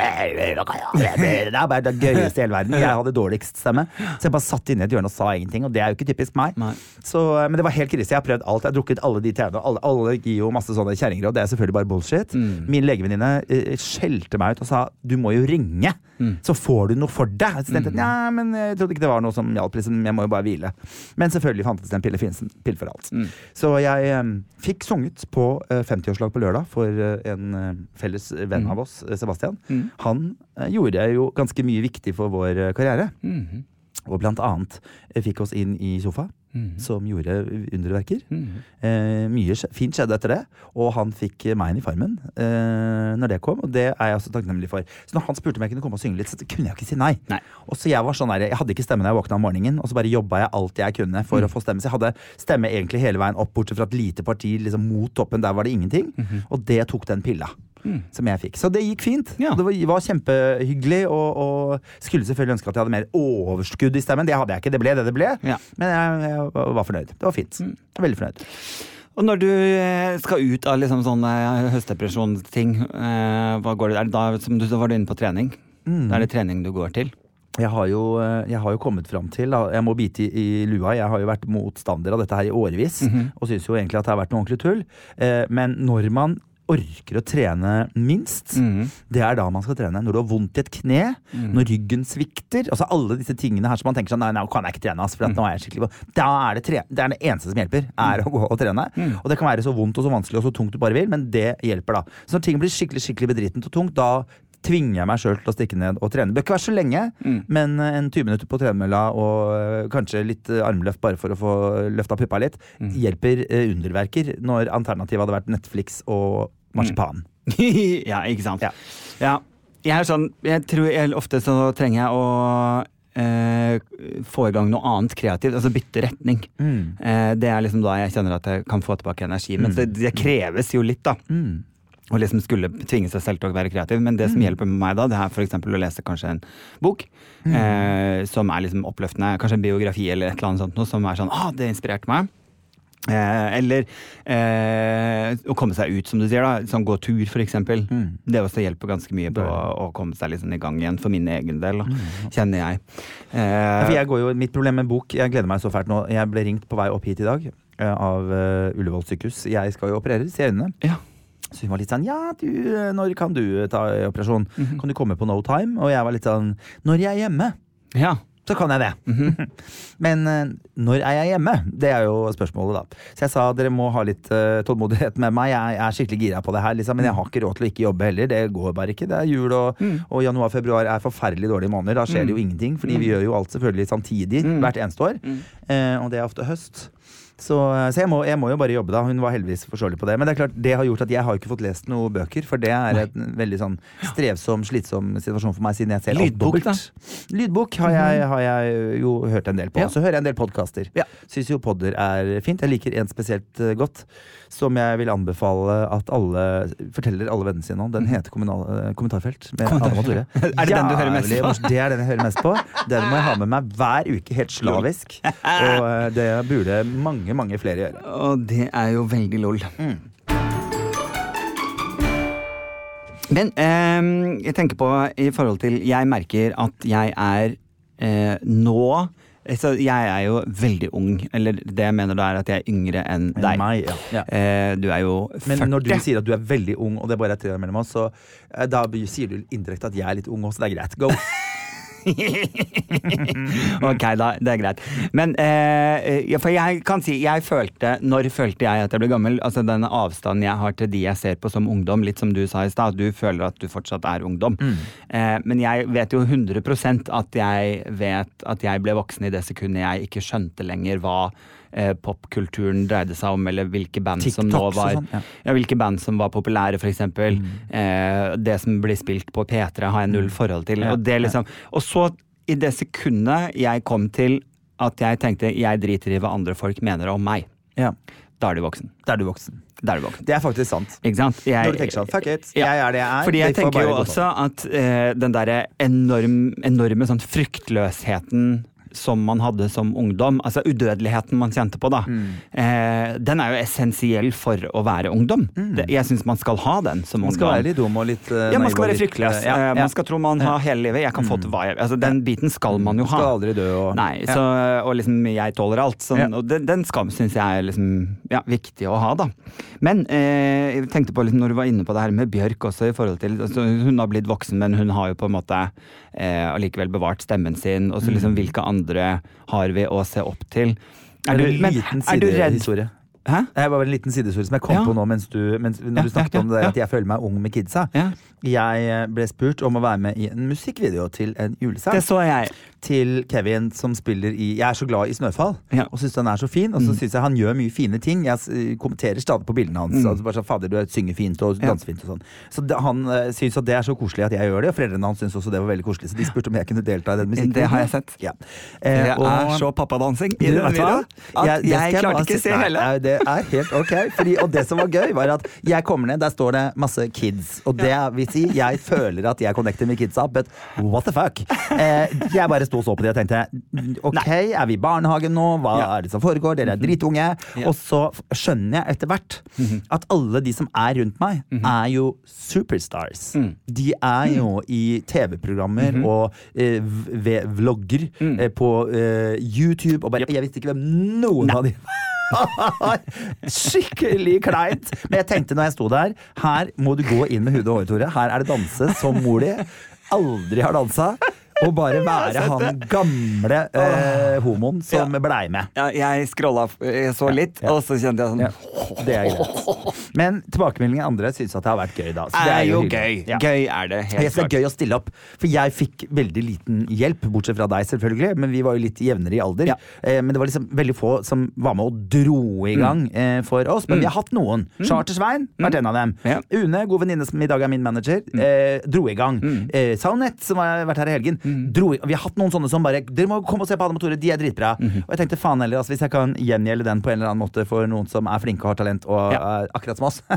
det bare det gøyeste i hele verden. Jeg hadde dårligst stemme, så jeg bare satt inne i et hjørne og sa ingenting, og det jo ikke typisk meg. Så, men det var helt krise. Jeg har prøvd alt. Jeg har drukket alle de tv, alle gir jo masse sånne kjerringer, og det selvfølgelig bare bullshit. Min legevenninne skjelte meg ut og sa, du må jo ringe, så får du noe for deg. Så tenkte jeg, men jeg trodde ikke det var noe som hjalp, liksom. Jeg må jo bare hvile. Men selvfølgelig fantes det en pille, finnes en pille for alt. Så jeg fikk sunget på 50-årslag på lørdag for en felles venn av oss, Sebastian. Han gjorde jo ganske mye viktig for vår karriere. Og blant annet fikk oss inn i sofa, som gjorde underverker. Mye fint skjedde etter det, og han fikk meg inn i Farmen når det kom, og det jeg også takknemlig for. Så når han spurte om jeg kunne komme og synge litt, så kunne jeg ikke si nei. Og så jeg var sånn der, jeg hadde ikke stemme når jeg våkna om morgenen, og så bare jobbet jeg alt jeg kunne for å få stemme. Så jeg hadde stemme egentlig hele veien opp, bortsett fra et lite parti liksom mot toppen, der var det ingenting, og det tok den pilla. Som jeg fikk. Så det gikk fint. Det var kjempehyggelig, og skulle selvfølgelig ønske at jeg hadde mer overskudd i stemmen. Det hadde jeg ikke, det ble det ble. Men jeg var fornøyd. Det var fint. Veldig fornøyd. Og når du skal ut av liksom sånne høstdepresjonsting, hva går det? Da var du inne på trening? Det trening du går til? Jeg har jo kommet frem til, jeg må bite i lua, jeg har jo vært motstander av dette her i årevis, og synes jo egentlig at det har vært noe ordentlig tull. Men når man orker å trene minst, det da man skal trene. Når du har vondt i et kne, når ryggen svikter, altså alle disse tingene her som man tenker sånn, nei, nå kan jeg ikke trene, for at nå er jeg skikkelig på. Det er det eneste som hjelper, å gå og trene. Og det kan være så vondt og så vanskelig og så tungt du bare vil, men det hjelper da. Så når ting blir skikkelig bedritent og tungt, da tvinger jeg meg selv til å stikke ned og trene. Det bør ikke være så lenge, men en 20 minutter på trenemølla og kanskje litt armløft bare for å få løfta puppa litt, hjelper underverker når alternativet hadde vært Netflix og marsipan. Ja, ikke sant? Ja. Jeg tror ofte så trenger jeg å få i gang noe annet kreativt, altså bytte retning. Det liksom da jeg kjenner at jeg kan få tilbake energi, men det kreves jo litt da. Og liksom skulle tvinge seg selv til å være kreativ, men det som hjelper med meg da, det for eksempel å lese kanskje en bok som liksom oppløftende, kanskje en biografi eller et eller annet sånt, noe som sånn, det inspirerte meg. Eller å komme seg ut, som du sier da, sånn gå tur for eksempel. Det også hjelper ganske mye på å komme seg liksom i gang igjen for min egen del, kjenner jeg. For jeg går jo, mitt problem med bok, jeg gleder meg så fælt nå, jeg ble ringt på vei opp hit i dag av Ullevål sykehus. Jeg skal jo opereres i øynene. Så hun var litt sånn, når kan du ta operasjon? Kan du komme på no time? Og jeg var litt sånn, når jeg hjemme? Så kan jeg det. Men når jeg hjemme? Det jo spørsmålet da. Så jeg sa, dere må ha litt tålmodighet med meg. Jeg skikkelig gira på det her, liksom, men jeg har ikke råd til å ikke jobbe heller. Det går bare ikke. Det jul og januar, februar forferdelig dårlige måneder. Da skjer det jo ingenting, fordi vi gjør jo alt selvfølgelig samtidig hvert eneste år. Og det ofte høst. Så jeg må jo bare jobbe da. Hun var heldigvis forståelig på det. Men det klart, det har gjort at jeg har ikke fått lest noen bøker, for det en veldig sånn strevsom, slitsom situasjon for meg, siden jeg ser alt dobbelt. Lydbok har jeg jo hørt en del på. Så hører jeg en del podcaster. Synes jo podder fint. Jeg liker en spesielt godt, som jeg vil anbefale at alle forteller alle vennene sine om. Den heter Kommentarfelt med Anna Mature. Det den du hører mest på? Det den jeg hører mest på. Den må jeg ha med meg hver uke, helt slavisk. Og det burde mange flere gjøre. Og det jo veldig lol. Men jeg tenker på i forhold til, jeg merker at jeg nå, så jeg jo veldig ung, eller det jeg mener da at jeg yngre enn deg. Meg, Du jo 40. Men når du sier at du veldig ung, og det bare 3 år mellom oss, så da sier du indirekte at jeg litt ung også, det greit. Go! Ok, da, det er greit. Men for jeg kan si, når følte jeg at jeg ble gammel? Altså denne avstanden jeg har til de jeg ser på som ungdom, litt som du sa i stad, du føler at du fortsatt er ungdom. Men jeg vet jo 100% at jeg vet at jeg ble voksen i det sekundet jeg ikke skjønte lenger hva popkulturen dreide seg om, eller hvilke band TikToks som nå var og sånn, hvilke band som var populære, for eksempel. Det som blir spilt på P3 har jeg null forhold til. Og det liksom, og så i det sekundet jeg kom til at jeg tenkte jeg driter i hva andre folk mener om meg. Ja. Da er du voksen. Da er du voksen. Da er du voksen. Det er faktisk sant. Ikke sant? Når du tenker sånn, fuck it, jeg er det jeg er. Fordi jeg tenker jo også at den der enorme sånn fryktløsheten som man hadde som ungdom, altså udødeligheten man kjente på da, den er jo essensiell for å være ungdom. Jeg synes man skal ha den som ungdom. Man skal være litt dum og litt naiv. Ja, man skal være fryktløs. Man skal tro man har hele livet. Jeg kan få til hva jeg... Altså, den biten skal man jo ha. Skal aldri dø og... Nei, så, og liksom jeg tåler alt. Sånn, og den skam synes jeg er liksom, viktig å ha da. Men jeg tenkte på liksom, når du var inne på det her med Bjørk også i forhold til, altså, hun har blitt voksen, men hun har jo på en måte allikevel bevart stemmen sin, og så liksom hvilke andre har vi å se opp til. Er du redd? Hæ? Det var en liten sidehistorie som jeg kom på nå når du snakket om det der, at jeg føler meg ung med kidsa. Jeg ble spurt om å være med i en musikkvideo til en julesang. Det så jeg. Til Kevin som spiller i Jeg er så glad i Snøfall, og synes han er så fin, og så synes jeg han gjør mye fine ting. Jeg kommenterer stadig på bildene hans, altså bare sånn, fader, du synger fint og danser fint og sånn. Så han synes at det er så koselig at jeg gjør det, og foreldrene hans synes også det var veldig koselig, så de spurte om jeg kunne delta i den musikken. Det har jeg sett. Det er så pappadansing i den videoen at jeg klarte ikke å se hele. Det er helt ok, og det som var gøy var at jeg kommer ned, der står det masse kids, og det vil si, jeg føler at jeg connecter med kidsa, but what the fuck? Jeg bare stod så på det og tenkte, ok, er vi i barnehagen nå? Hva er det som foregår? Dere er dritunge. Og så skjønner jeg etter hvert at alle de som er rundt meg er jo superstars. De er jo i TV-programmer og vlogger på YouTube, og bare, jeg visste ikke hvem noen av de skikkelig kleint. Men jeg tenkte når jeg sto der, her må du gå inn med hud og hår, Tore. Her er det danse som mor di aldri har danset. Og bare være han gamle homoen som blei med. Ja, jeg scrollet så litt, og så kjente jeg sånn det er greit. Men tilbakemeldingen andre synes at det har vært gøy da. Så det er jo gøy. Gøy er det, helt klart. Jeg synes det er gøy å stille opp. For jeg fikk veldig liten hjelp, bortsett fra deg selvfølgelig, men vi var jo litt jevnere i alder. Men det var liksom veldig få som var med og dro i gang for oss. Men vi har hatt noen. Charter-Svein, vært en av dem. Une, god venninne som i dag er min manager, dro i gang. Saunett, som har vært her i helgen, vi har hatt noen sånne som bare, dere må komme og se på Adam og Tore, de er dritbra. Og jeg tenkte, faen heller, altså, hvis jeg kan gjengjelde den på en eller annen måte for noen som er flinke og har talent og er akkurat som oss,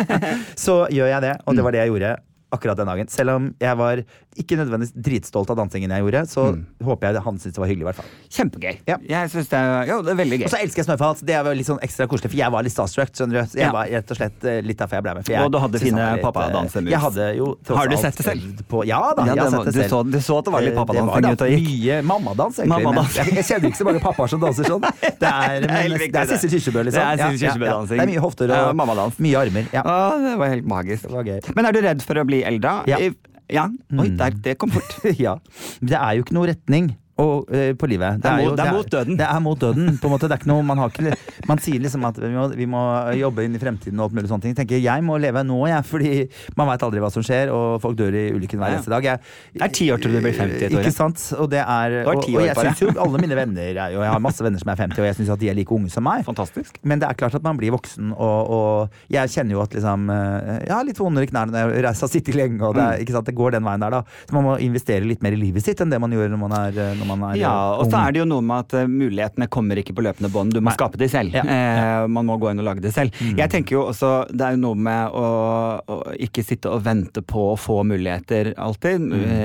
så gjør jeg det, og det var det jeg gjorde akkurat den dagen. Selv om jeg var ikke nødvendigvis dritstolt av dansingen jeg gjorde, så håper jeg han syntes det var hyggelig i hvert fall. Kjempegøy. Jeg synes det er veldig gøy. Og så elsker jeg Snøfall, så det er litt sånn ekstra koselig, for jeg var litt starstruck, skjønner du. Jeg var rett og slett litt derfor jeg ble med. Og du hadde fine pappadansemoves. Jeg hadde jo har du sett det selv? Ja da, jeg har sett det selv. Du så at det var litt pappadansing ute og gikk? Mye mammadans, egentlig. Jeg kjenner ikke så mange pappaer som danser sånn. Det er Sissel Kyrkjebø, liksom. Det er mye hofter og mye armer. Det var helt magisk. Men er du redd for å bli eldre? Ja. Oi, det kom fort. Ja. Det er jo ikke noe retning på livet. Det er mot døden. Det er mot døden, på en måte. Det er ikke noe, man sier liksom at vi må jobbe inn i fremtiden og alt mulig sånne ting. Jeg tenker, jeg må leve nå, fordi man vet aldri hva som skjer, og folk dør i ulykken hver eneste dag. Det er 10 år til du blir 50 et år. Ikke sant? Og det er, og jeg synes jo alle mine venner, og jeg har masse venner som er 50, og jeg synes at de er like unge som meg. Fantastisk. Men det er klart at man blir voksen, og jeg kjenner jo at liksom, jeg har litt vondere knær når jeg reiser og sitter lenge, og ikke sant, det går den veien der da. Så man må investere litt mer i livet sitt enn det man gjør når man er og så er det jo noe med at mulighetene kommer ikke på løpende bånd. Du må skape det selv. Man må gå inn og lage det selv. Jeg tenker jo også, det er jo noe med å ikke sitte og vente på å få muligheter alltid.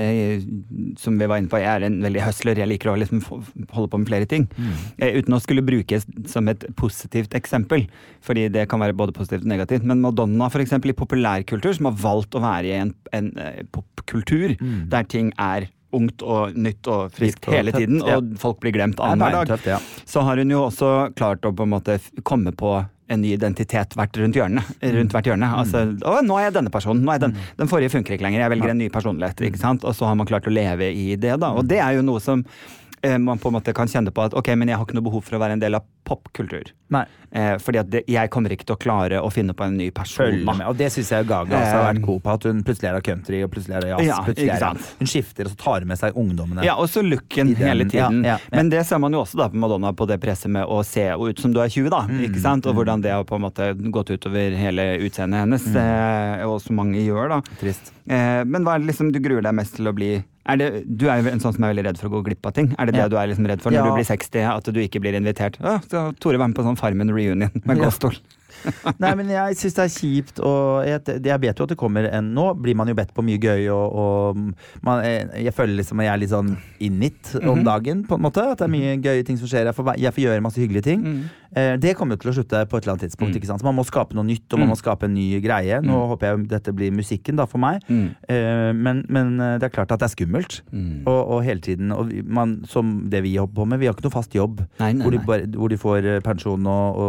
Som vi var inne på, jeg er en veldig hustler. Jeg liker å liksom holde på med flere ting. Uten å skulle brukes som et positivt eksempel. Fordi det kan være både positivt og negativt. Men Madonna for eksempel i populærkultur, som har valgt å være i en popkultur, der ting er ungt og nytt og friskt hele tiden, og folk blir glemt annenhver dag. Så har hun jo også klart å på en måte komme på en ny identitet rundt hvert hjørne. Altså, nå er jeg denne personen, nå er jeg den forrige funker ikke lenger, jeg velger en ny personlighet, ikke sant? Og så har man klart å leve i det da, og det er jo noe som man på en måte kan kjenne på at ok, men jeg har ikke noe behov for å være en del av popkultur. Nei. Fordi at jeg kommer ikke til å klare å finne på en ny person. Og det synes jeg Gaga også har vært god på, at hun plutselig er av country, og plutselig er det jazz, hun skifter, og så tar med seg ungdommene. Ja, og så looken hele tiden. Men det ser man jo også da på Madonna, på det presset med å se ut som du er 20 da, ikke sant? Og hvordan det har på en måte gått utover hele utseendet hennes, og så mange gjør da. Trist. Men hva er det liksom du gruer deg mest til å bli? Du er jo en sånn som er veldig redd for å gå glipp av ting. Er det det du er liksom redd for når du blir 60, at du ikke blir invitert? Så Tore var med på sånn Farmen reunion med gåstol. Nei, men jeg synes det er kjipt, og jeg vet jo at det kommer nå blir man jo bedt på mye gøy, og jeg føler liksom at jeg er litt sånn innit om dagen, på en måte, at det er mye gøye ting som skjer, jeg får gjøre masse hyggelige ting. Det kommer jo til å slutte på et eller annet tidspunkt, ikke sant? Så man må skape noe nytt, og man må skape en ny greie. Nå håper jeg dette blir musikken da for meg, men det er klart at det er skummelt, og hele tiden, og som det vi jobber på med, vi har ikke noe fast jobb, hvor de får pensjon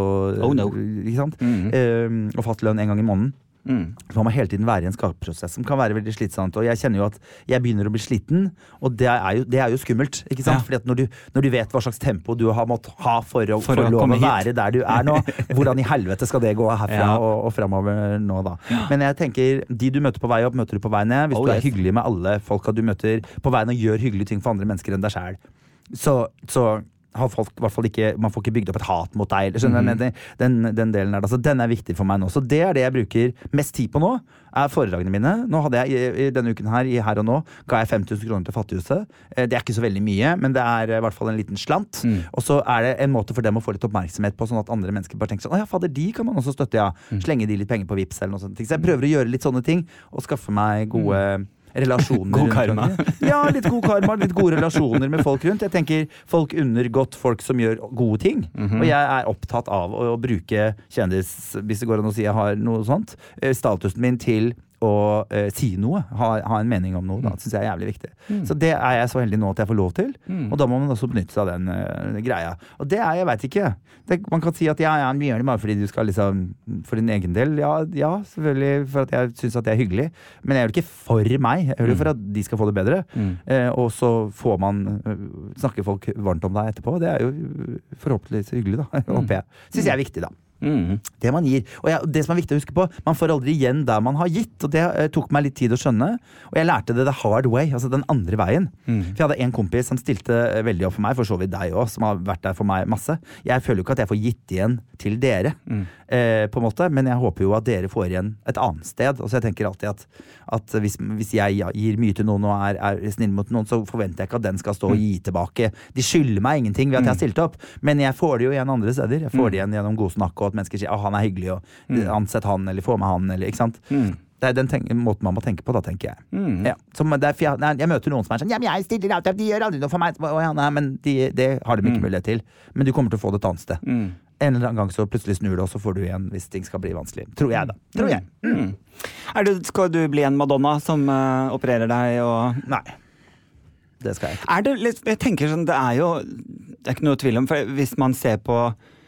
og ikke sant? Og fast lønn en gang i måneden. Så man må hele tiden være i en skapeprosess som kan være veldig slitsomt, og jeg kjenner jo at jeg begynner å bli sliten, og det er jo skummelt, ikke sant? Fordi at når du vet hva slags tempo du har måttet ha for å få lov å være der du er nå, hvordan i helvete skal det gå herfra og fremover nå da? Men jeg tenker, de du møter på vei opp, møter du på vei ned. Hvis du er hyggelig med alle folka du møter på veien og gjør hyggelige ting for andre mennesker enn deg selv, så har folk i hvert fall ikke, man får ikke bygd opp et hat mot deg, skjønner du? Den delen der, altså, den er viktig for meg nå, så det er det jeg bruker mest tid på nå, er foredragene mine. Nå hadde jeg, i denne uken her, i Her og Nå, ga jeg 5 000 kroner til Fattighuset. Det er ikke så veldig mye, men det er i hvert fall en liten slant, og så er det en måte for dem å få litt oppmerksomhet på, sånn at andre mennesker bare tenker sånn, ja, fader, de kan man også støtte, slenge de litt penger på Vipps eller noe sånt. Så jeg prøver å gjøre litt sånne ting, og skaffe meg gode relasjoner. God karma. Ja, litt god karma, litt gode relasjoner med folk rundt. Jeg tenker folk unner godt folk som gjør gode ting. Og jeg er opptatt av å bruke kjendis, hvis det går an å si jeg har noe sånt, statusen min til å si noe, ha en mening om noe, da synes jeg er jævlig viktig. Så det er jeg så heldig nå at jeg får lov til, og da må man også benytte seg av den greia. Og det jeg vet ikke. Man kan si at jeg gjør det bare fordi du skal liksom, for din egen del, ja, selvfølgelig, for at jeg synes at det er hyggelig, men jeg gjør det ikke for meg, jeg gjør det for at de skal få det bedre, og så snakker folk varmt om deg etterpå, det er jo forhåpentligvis hyggelig da, håper jeg. Synes jeg er viktig da. Det man gir, og det som er viktig å huske på, man får aldri igjen der man har gitt, og det tok meg litt tid å skjønne, og jeg lærte det the hard way, altså den andre veien. For jeg hadde en kompis som stilte veldig opp for meg, for så vidt deg også, som har vært der for meg masse. Jeg føler jo ikke at jeg får gitt igjen til dere, på en måte, men jeg håper jo at dere får igjen et annet sted, og så jeg tenker alltid at hvis jeg gir mye til noen og er snill mot noen, så forventer jeg ikke at den skal stå og gi tilbake. De skylder meg ingenting ved at jeg har stilt opp, men jeg får det jo igjen andre steder. Jeg får det igjen gjennom god snakk, og at mennesker sier, han er hyggelig, og ansett han, eller få med han, eller ikke sant? Det er den måten man må tenke på, da, tenker jeg. Ja. Jeg møter noen som er sånn, ja, men jeg stiller alltid, de gjør aldri noe for meg, men det har de ikke mulighet til. Men du kommer til å få det et annet sted. En eller annen gang så plutselig snur det, og så får du igjen hvis ting skal bli vanskelig. Tror jeg da. Tror jeg. Skal du bli en Madonna som opererer deg og... Nei. Det skal jeg ikke. Jeg tenker sånn, det er ikke noe tvil om, for hvis man ser på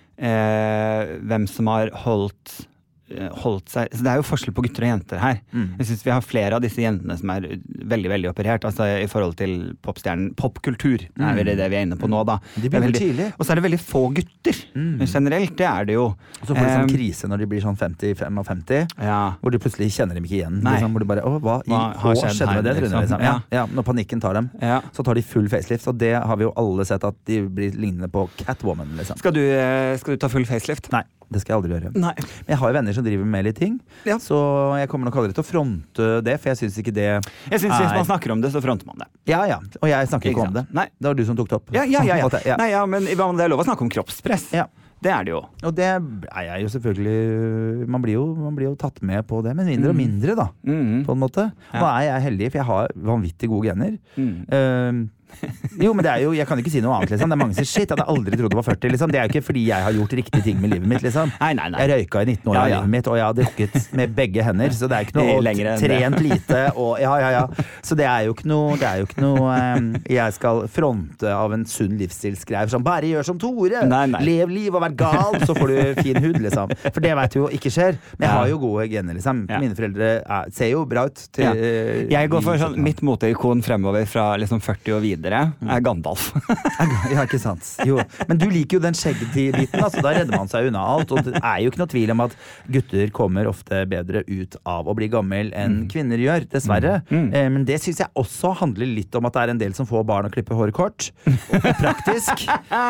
hvem som har holdt seg, så det er jo forskjell på gutter og jenter her. Jeg synes vi har flere av disse jentene som er veldig, veldig operert, altså i forhold til popstjernen, popkultur, er vel det vi er inne på nå da. De blir veldig tidlig. Og så er det veldig få gutter, generelt, det er det jo. Og så får de sånn krise når de blir sånn 50-55, hvor de plutselig kjenner dem ikke igjen. Liksom, hvor de bare, hva skjedde med det? Liksom. Ja, når panikken tar dem, så tar de full facelift, og det har vi jo alle sett at de blir lignende på Catwoman, liksom. Skal du ta full facelift? Nei. Det skal jeg aldri gjøre. Nei. Men jeg har jo venner som driver med litt ting, så jeg kommer nok aldri til å fronte det, for jeg synes ikke det Jeg synes hvis man snakker om det, så fronter man det. Ja, og jeg snakker ikke om det. Nei. Det var du som tok det opp. Ja. Nei, men det er lov å snakke om kroppspress. Ja. Det er det jo. Og det er jeg jo selvfølgelig, man blir jo tatt med på det, men mindre og mindre da, på en måte. Nå er jeg heldig, for jeg har vanvittig gode gener. Jo, men det jo, jeg kan ikke si noe annet, liksom. Det mange som sier, shit, jeg hadde aldri trodd det var 40, liksom. Det jo ikke fordi jeg har gjort riktige ting med livet mitt, liksom. Nei. Jeg røyka i 19 år av livet mitt, og jeg har drukket med begge hender, så det ikke noe trent lite, og ja. Så det jo ikke noe jeg skal fronte av en sunn livsstilsgreier, som bare gjør som Tore. Lev liv og vær gal, så får du fin hud, liksom. For det vet du jo ikke skjer. Men jeg har jo gode gener, liksom. Mine foreldre ser jo bra ut. Jeg går for sånn, mitt moteikon fremover fra liksom 40 og videre Gandalf. Ja, ikke sant. Jo. Men du liker jo den skjeggtid-biten, altså. Da redder man seg unna alt. Og det jo ikke noe tvil om at gutter kommer ofte bedre ut av å bli gammel enn kvinner gjør, dessverre. Men det synes jeg også handler litt om at det en del som får barn å klippe håret kort. Og praktisk.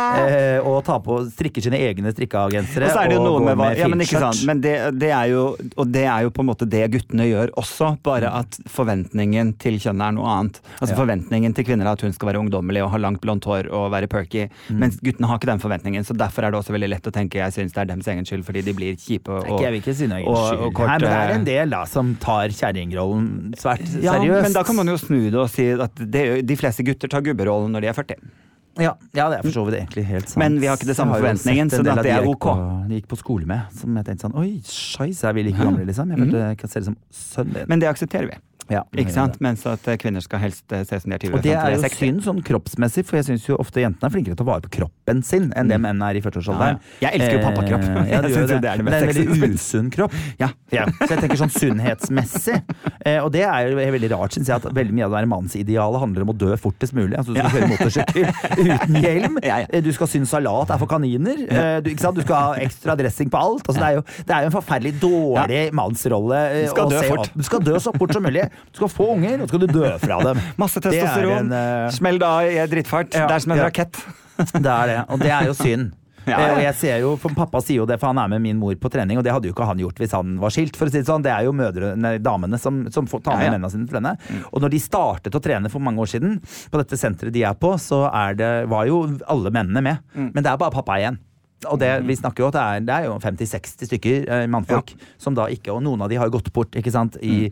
Og ta på, strikker sine egne strikkegensere. Og så det jo noe med men ikke sant. Men det jo, og det jo på en måte det guttene gjør også, bare at forventningen til kjønnet noe annet. Altså forventningen til kvinner at hun skal være ungdommelig og ha langt blondt hår og være perky, mens guttene har ikke den forventningen, så derfor det også veldig lett å tenke jeg synes det deres egen skyld, fordi de blir kjipe og jeg vil ikke si noe egen skyld. Nei, men det en del da, som tar kjerringrollen svært seriøst. Men da kan man jo snu det og si at de fleste gutter tar gubberollen når de 40. Ja, det for så vidt egentlig helt sant. Men vi har ikke det samme forventningen, så det ok. De gikk på skole med, som jeg tenkte sånn, oi, scheisse, jeg vil ikke gamle, liksom. Jeg følte jeg kan se det som sønnen din. Men det aksepterer vi. Ja, ikke sant? Mens at kvinner skal helst se som de 20. Og det jo synd sånn kroppsmessig, for jeg synes jo ofte jentene flinkere til å ta vare på kroppen sin enn det menn i 40-årsalderen. Jeg elsker jo pappakropp. Jeg synes jo det det mest sexy. Men det en veldig usunn kropp. Ja. Så jeg tenker sånn sunnhetsmessig. Og det jo veldig rart, synes jeg, at veldig mye av det mansidealet handler om å dø fortest mulig. Altså du skal kjøre motorsykkel uten hjelm. Du skal synes salat for kaniner. Du skal ha ekstra dressing på alt. Altså, det jo en forferdelig dårlig mannsrolle. Du skal dø fort. Du skal dø så fort som mulig. Du skal få unger, og så skal du dø fra dem. Masse testosteron. Smell da i drittfart. Det som en rakett. Det det, og det jo synd. Og jeg ser jo, for pappa sier jo det, for han med min mor på trening, og det hadde jo ikke han gjort hvis han var skilt, for å si det sånn. Det jo damene som tar med mennene sine til henne. Og når de startet å trene for mange år siden, på dette senteret de på, så var jo alle mennene med. Men det bare pappa igjen. Og vi snakker jo at det jo 50-60 stykker mannfolk som da ikke, og noen av de har jo gått bort, ikke sant,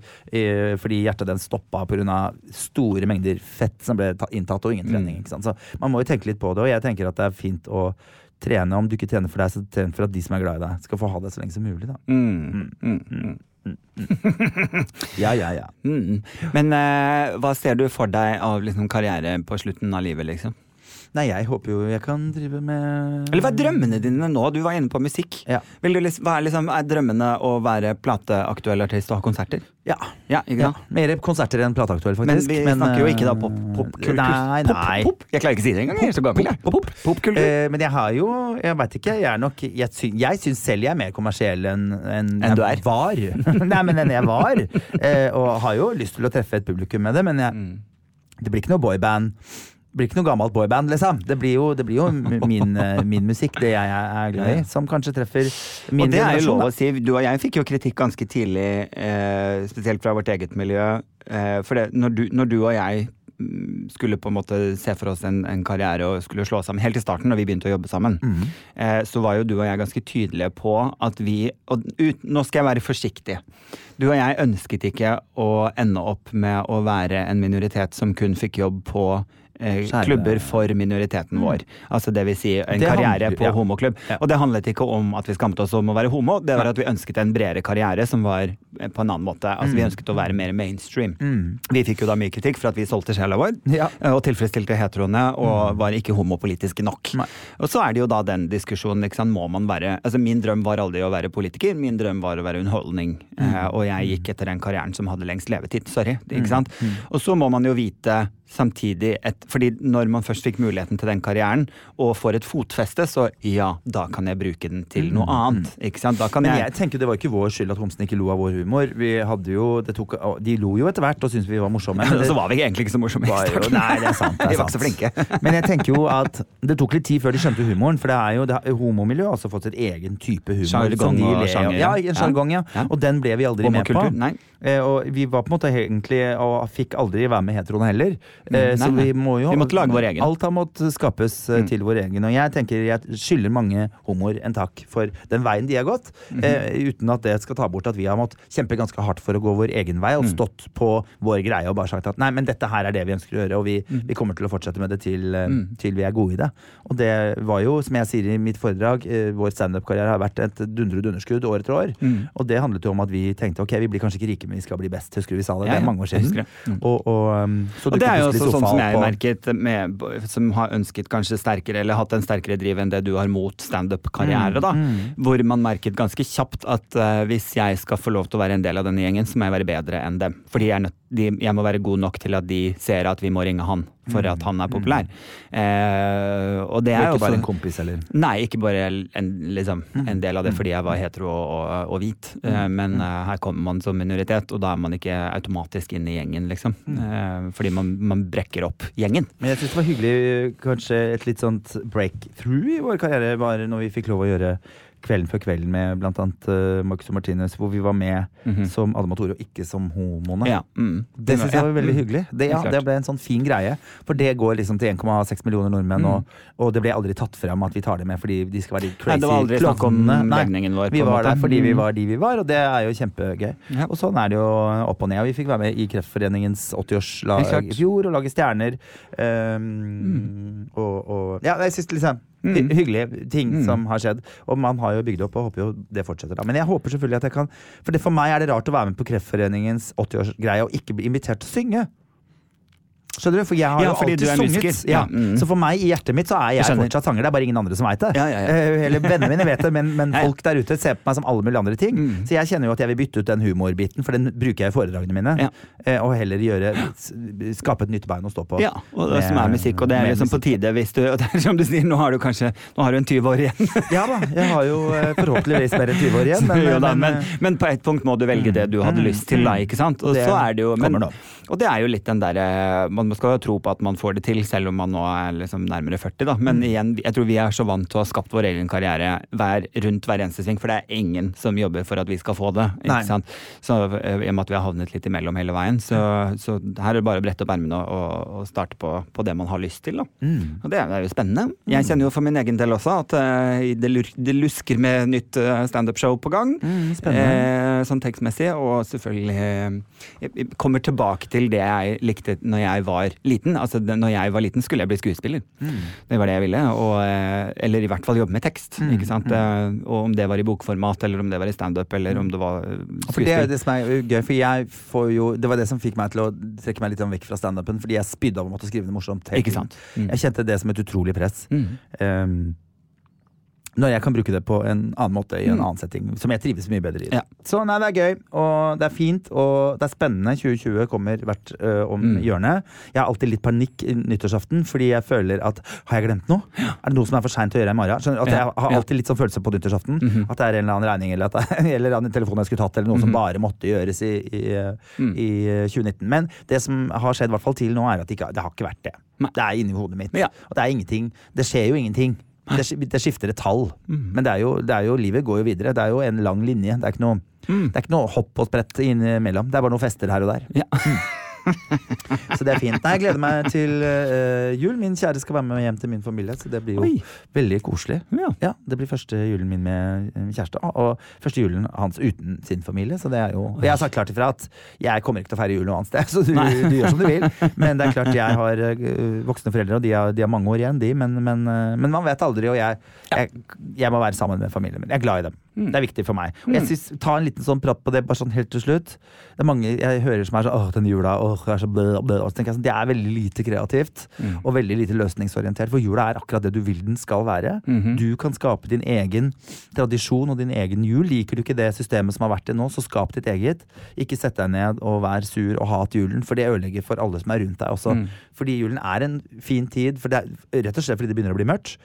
fordi hjertet den stoppet på grunn av store mengder fett som ble inntatt og ingen trening, ikke sant. Så man må jo tenke litt på det, og jeg tenker at det fint å trene, om du ikke trener for deg, så tren for at de som glad i deg skal få ha det så lenge som mulig da. Ja. Men hva ser du for deg av liksom, karriere på slutten av livet, liksom? Nei, jeg håper jo jeg kan drive med... Eller hva drømmene dine nå? Du var inne på musikk. Vil du liksom, drømmene å være plateaktuell artist og ha konserter? Ja. Ikke sant? Mer konserter enn plateaktuell, faktisk. Men vi snakker jo ikke da popkultur. Nei. Pop. Jeg klarer ikke å si det engang. Jeg så gammel. Popkultur. Men jeg har jo, jeg vet ikke, jeg synes selv jeg mer kommersiell enn du var. Nei, men enn jeg var. Og har jo lyst til å treffe et publikum med det, men det blir ikke noe boyband. Det blir ikke noe gammelt boyband, liksom. Det blir jo min musikk, det jeg glad i, som kanskje treffer min generasjon. Og det jo lov å si. Du og jeg fikk jo kritikk ganske tidlig, spesielt fra vårt eget miljø. For når du og jeg skulle på en måte se for oss en karriere og skulle slå sammen helt i starten når vi begynte å jobbe sammen, så var jo du og jeg ganske tydelige på at nå skal jeg være forsiktig. Du og jeg ønsket ikke å ende opp med å være en minoritet som kun fikk jobb på klubber for minoriteten vår. Altså det vil si en karriere på homoklubb. Og det handlet ikke om at vi skammet oss om å være homo, det var at vi ønsket en bredere karriere som var på en annen måte. Altså vi ønsket å være mer mainstream. Vi fikk jo da mye kritikk for at vi solgte sjela vår, og tilfredsstilte heteroene, og var ikke homopolitiske nok. Og så det jo da den diskusjonen, ikke sant, må man være, altså min drøm var aldri å være politiker, min drøm var å være underholdning, og jeg gikk etter den karrieren som hadde lengst levetid, ikke sant? Og så må man jo vite samtidig, fordi når man først fikk muligheten til den karrieren og får et fotfeste, så da kan jeg bruke den til noe annet, ikke sant? Da kan Men jeg tenker det var ikke vår skyld at homsene ikke lo av vår humor. Vi hadde jo, de lo jo etter hvert og syntes vi var morsomme. Men så var vi egentlig ikke så morsomme i starten. Nei, det sant. Vi var ikke så flinke. Men jeg tenker jo at det tok litt tid før de skjønte humoren, for homomiljøet har også fått et egen type humor. Jargong og sjanger. Ja, en jargong, og den ble vi aldri med på. Nei. Og vi var på en måte egentlig, og fikk aldri være med heteroene heller. Så vi må Vi måtte lage vår egen. Alt har måttet skapes til vår egen. Og jeg tenker jeg skylder mange homoer en takk for den veien de har gått, uten at det skal ta bort at vi har måttet kjempe ganske hardt for å gå vår egen vei, og stått på vår greie og bare sagt at nei, men dette her er det vi ønsker å gjøre, og vi kommer til å fortsette med det til vi er gode i det. Og det var jo, som jeg sier i mitt foredrag, vår stand-up-karriere har vært et dundret underskudd år etter år, og det handlet jo om at vi tenkte, ok, vi blir kanskje ikke rike, men vi skal bli best. Husker du vi sa det? Det er mange år siden. Og det er jo også sånn som jeg merket som har ønsket kanskje sterkere, eller hatt en sterkere driv enn det du har mot stand-up-karriere da, hvor man merket ganske kjapt at hvis jeg skal få lov til å være en del av denne gjengen, så må jeg være bedre enn dem. Fordi jeg må være god nok til at de ser at vi må ringe han for at han er populær. Og det er jo ikke bare en kompis, eller? Nei, ikke bare en del av det fordi jeg var hetero og hvit. Men her kommer man som minoritet, og da er man ikke automatisk inne i gjengen, liksom. Fordi man brekker opp gjengen. Men jeg synes det var hyggelig, kanskje et litt sånt breakthrough i vår karriere, bare når vi fikk lov å gjøre Kvelden før kvelden med blant annet Marcus og Martinus, hvor vi var med som Adam og Tore, og ikke som homoene. Ja, det synes jeg var veldig hyggelig. Det ble en sånn fin greie, for det går liksom til 1,6 millioner nordmenn, og det ble aldri tatt frem at vi tar det med, fordi de skal være de crazy. Nei, det var aldri snakk om legningen vår. Vi var der fordi vi var de vi var, og det er jo kjempegøy. Ja. Og sånn er det jo opp og ned, og vi fikk være med i Kreftforeningens 80-årslag i fjor, og lage stjerner. Ja, jeg synes liksom hyggelige ting som har skjedd, og man har jo bygd opp og håper jo det fortsetter da. Men jeg håper selvfølgelig at jeg kan, for meg er det rart å være med på Kreftforeningens 80-årsgreie og ikke bli invitert til å synge. Skjønner du? For jeg har jo alltid sunget. Så for meg, i hjertet mitt, så er jeg fortsatt sanger. Det er bare ingen andre som vet det. Eller vennene mine vet det, men folk der ute ser på meg som alle mulige andre ting. Så jeg kjenner jo at jeg vil bytte ut den humorbiten, for den bruker jeg i foredragene mine. Og heller skape et nytt bein å stå på. Ja, og det som er musikk, og det er liksom på tide hvis du, og det er som du sier, nå har du en 20 år igjen. Ja da, jeg har jo forhåpentligvis mer enn 20 år igjen. Men på et punkt må du velge det du hadde lyst til da, ikke sant? Og så er det jo, og det er jo litt den der, man skal jo tro på at man får det til, selv om man nå er liksom nærmere 40 da, men igjen, jeg tror vi er så vant til å ha skapt vår egen karriere rundt hver eneste sving, for det er ingen som jobber for at vi skal få det, ikke sant? Så i og med at vi har havnet litt imellom hele veien, så her er det bare å brette opp ermene og starte på det man har lyst til da. Og det er jo spennende. Jeg kjenner jo for min egen del også at det lusker med nytt stand-up-show på gang, sånn tekstmessig, og selvfølgelig jeg kommer tilbake til det jeg likte når jeg var liten. Altså, når jeg var liten skulle jeg bli skuespiller. Det var det jeg ville. Eller i hvert fall jobbe med tekst. Ikke sant? Og om det var i bokformat, eller om det var i stand-up, eller om det var skuespill. For det er jo det som er gøy, for jeg får jo, det var det som fikk meg til å trekke meg litt vekk fra stand-upen, fordi jeg spydde av å måtte skrive det morsomt. Ikke sant? Jeg kjente det som et utrolig press. Når jeg kan bruke det på en annen måte i en annen setting, som jeg trives mye bedre i. Ja. Så nei, det er gøy, og det er fint, og det er spennende. 2020 kommer hvert om hjørnet. Jeg har alltid litt panikk i nyttårsaften, fordi jeg føler at, har jeg glemt noe? Er det noe som er for sent å gjøre i morgen? Skjønner, at jeg har alltid litt sånn følelse på nyttårsaften, at det er en eller annen regning, eller en telefon jeg skulle tatt, eller noe som bare måtte gjøres i 2019. Men det som har skjedd i hvert fall til nå, er at det har ikke vært det. Det er inni hodet mitt, og det er ingenting. Det skjer jo ingenting. Det skifter et tall, men det er jo, livet går jo videre. Det er jo en lang linje. Det er ikke noe hopp og sprett innimellom. Det er bare noen fester her og der. Ja. Så det er fint. Nei, jeg gleder meg til jul. Min kjære skal være med hjem til min familie, så det blir jo veldig koselig. Ja, det blir første julen min med kjæreste, og første julen hans uten sin familie, så det er jo... Jeg har sagt klart ifra at jeg kommer ikke til å feire jul noe annet sted, så du gjør som du vil. Men det er klart jeg har voksne foreldre, og de har mange år igjen, men man vet aldri, og jeg må være sammen med familien min. Jeg er glad i dem. Det er viktig for meg. Og jeg synes, ta en liten sånn prat på det, bare sånn helt til slutt. Det er mange jeg hører som er sånn, denne jula, det er så blø. Og så tenker jeg sånn, det er veldig lite kreativt, og veldig lite løsningsorientert, for jula er akkurat det du vil den skal være. Du kan skape din egen tradisjon og din egen jul. Liker du ikke det systemet som har vært det nå, så skap ditt eget. Ikke sett deg ned og vær sur og hat julen, for det ødelegger for alle som er rundt deg også. Fordi julen er en fin tid, for det er rett og slett fordi det begynner å bli mørkt.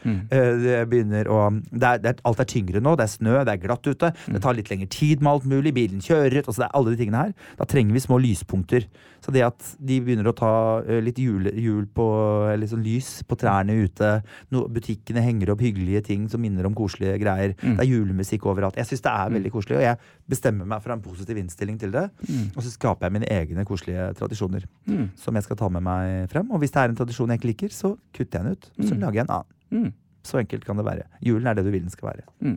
Alt er tyngre nå, det er snø, det er glatt ute, det tar litt lengre tid med alt mulig, bilen kjører ut, altså det er alle de tingene her. Da trenger vi små lyspunkter. Så det det at de begynner å ta litt jul på, litt sånn lys på trærne ute, butikkene henger opp hyggelige ting som minner om koselige greier, det er julemusikk overalt. Jeg synes det er veldig koselig, og jeg bestemmer meg for en positiv innstilling til det, og så skaper jeg mine egne koselige tradisjoner som jeg skal ta med meg frem. Og hvis det er en tradisjon jeg ikke liker, så kutter jeg den ut, og så lager jeg en annen. Så enkelt kan det være. Julen er det du vil den skal være.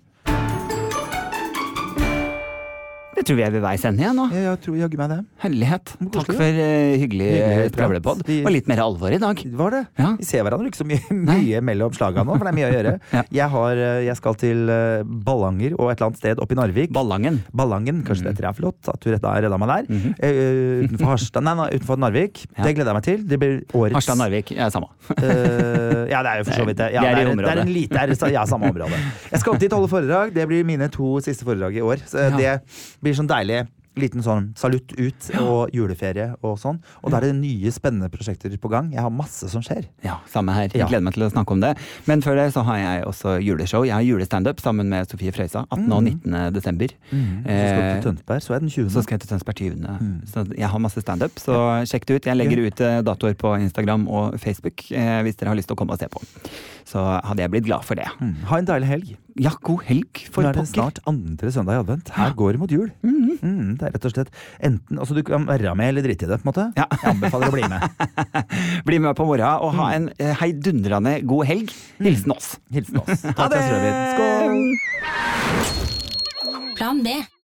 Det tror vi er ved veis ende igjen nå. Jeg tror jaggu meg det. Herlighet. Takk for hyggelig skravlepod. Og litt mer alvor i dag. Var det? Ja. Vi ser hverandre ikke så mye mellom slagene nå, for det er mye å gjøre. Jeg skal til Ballanger og et eller annet sted oppe i Narvik. Ballangen, kanskje det er flott at du redda meg der. Utenfor Narvik. Ja. Det gleder jeg meg til. Det blir årets... Harstad-Narvik, samme. Ja, det er jo for så vidt det. Ja, det er en lite, samme område. Jeg skal opp dit og holde foredrag. Det blir mine 2 siste foredrag i år. Så det blir sånn deilig liten sånn salutt ut og juleferie og sånn. Og da er det nye spennende prosjekter på gang. Jeg har masse som skjer. Ja, samme her. Jeg gleder meg til å snakke om det. Men før det så har jeg også juleshow. Jeg har julestandup sammen med Sofie Frøysa 18. og 19. desember. Så skal du til Tønsberg, så er den 20. Så skal jeg til Tønsberg 20. Så jeg har masse standup, så sjekk det ut. Jeg legger ut datoer på Instagram og Facebook hvis dere har lyst til å komme og se på. Så hadde jeg blitt glad for det. Ha en deilig helg. Ja, god helg for pokker. Nå er det pokker. snart 2. søndag i advent. Her går det mot jul. Det er rett og slett enten, altså du kan være med eller drite i det, på en måte. Ja. Jeg anbefaler å bli med. Bli med på morgen og ha en heidundrende god helg. Hilsen oss. Ha det! Skål! Plan B.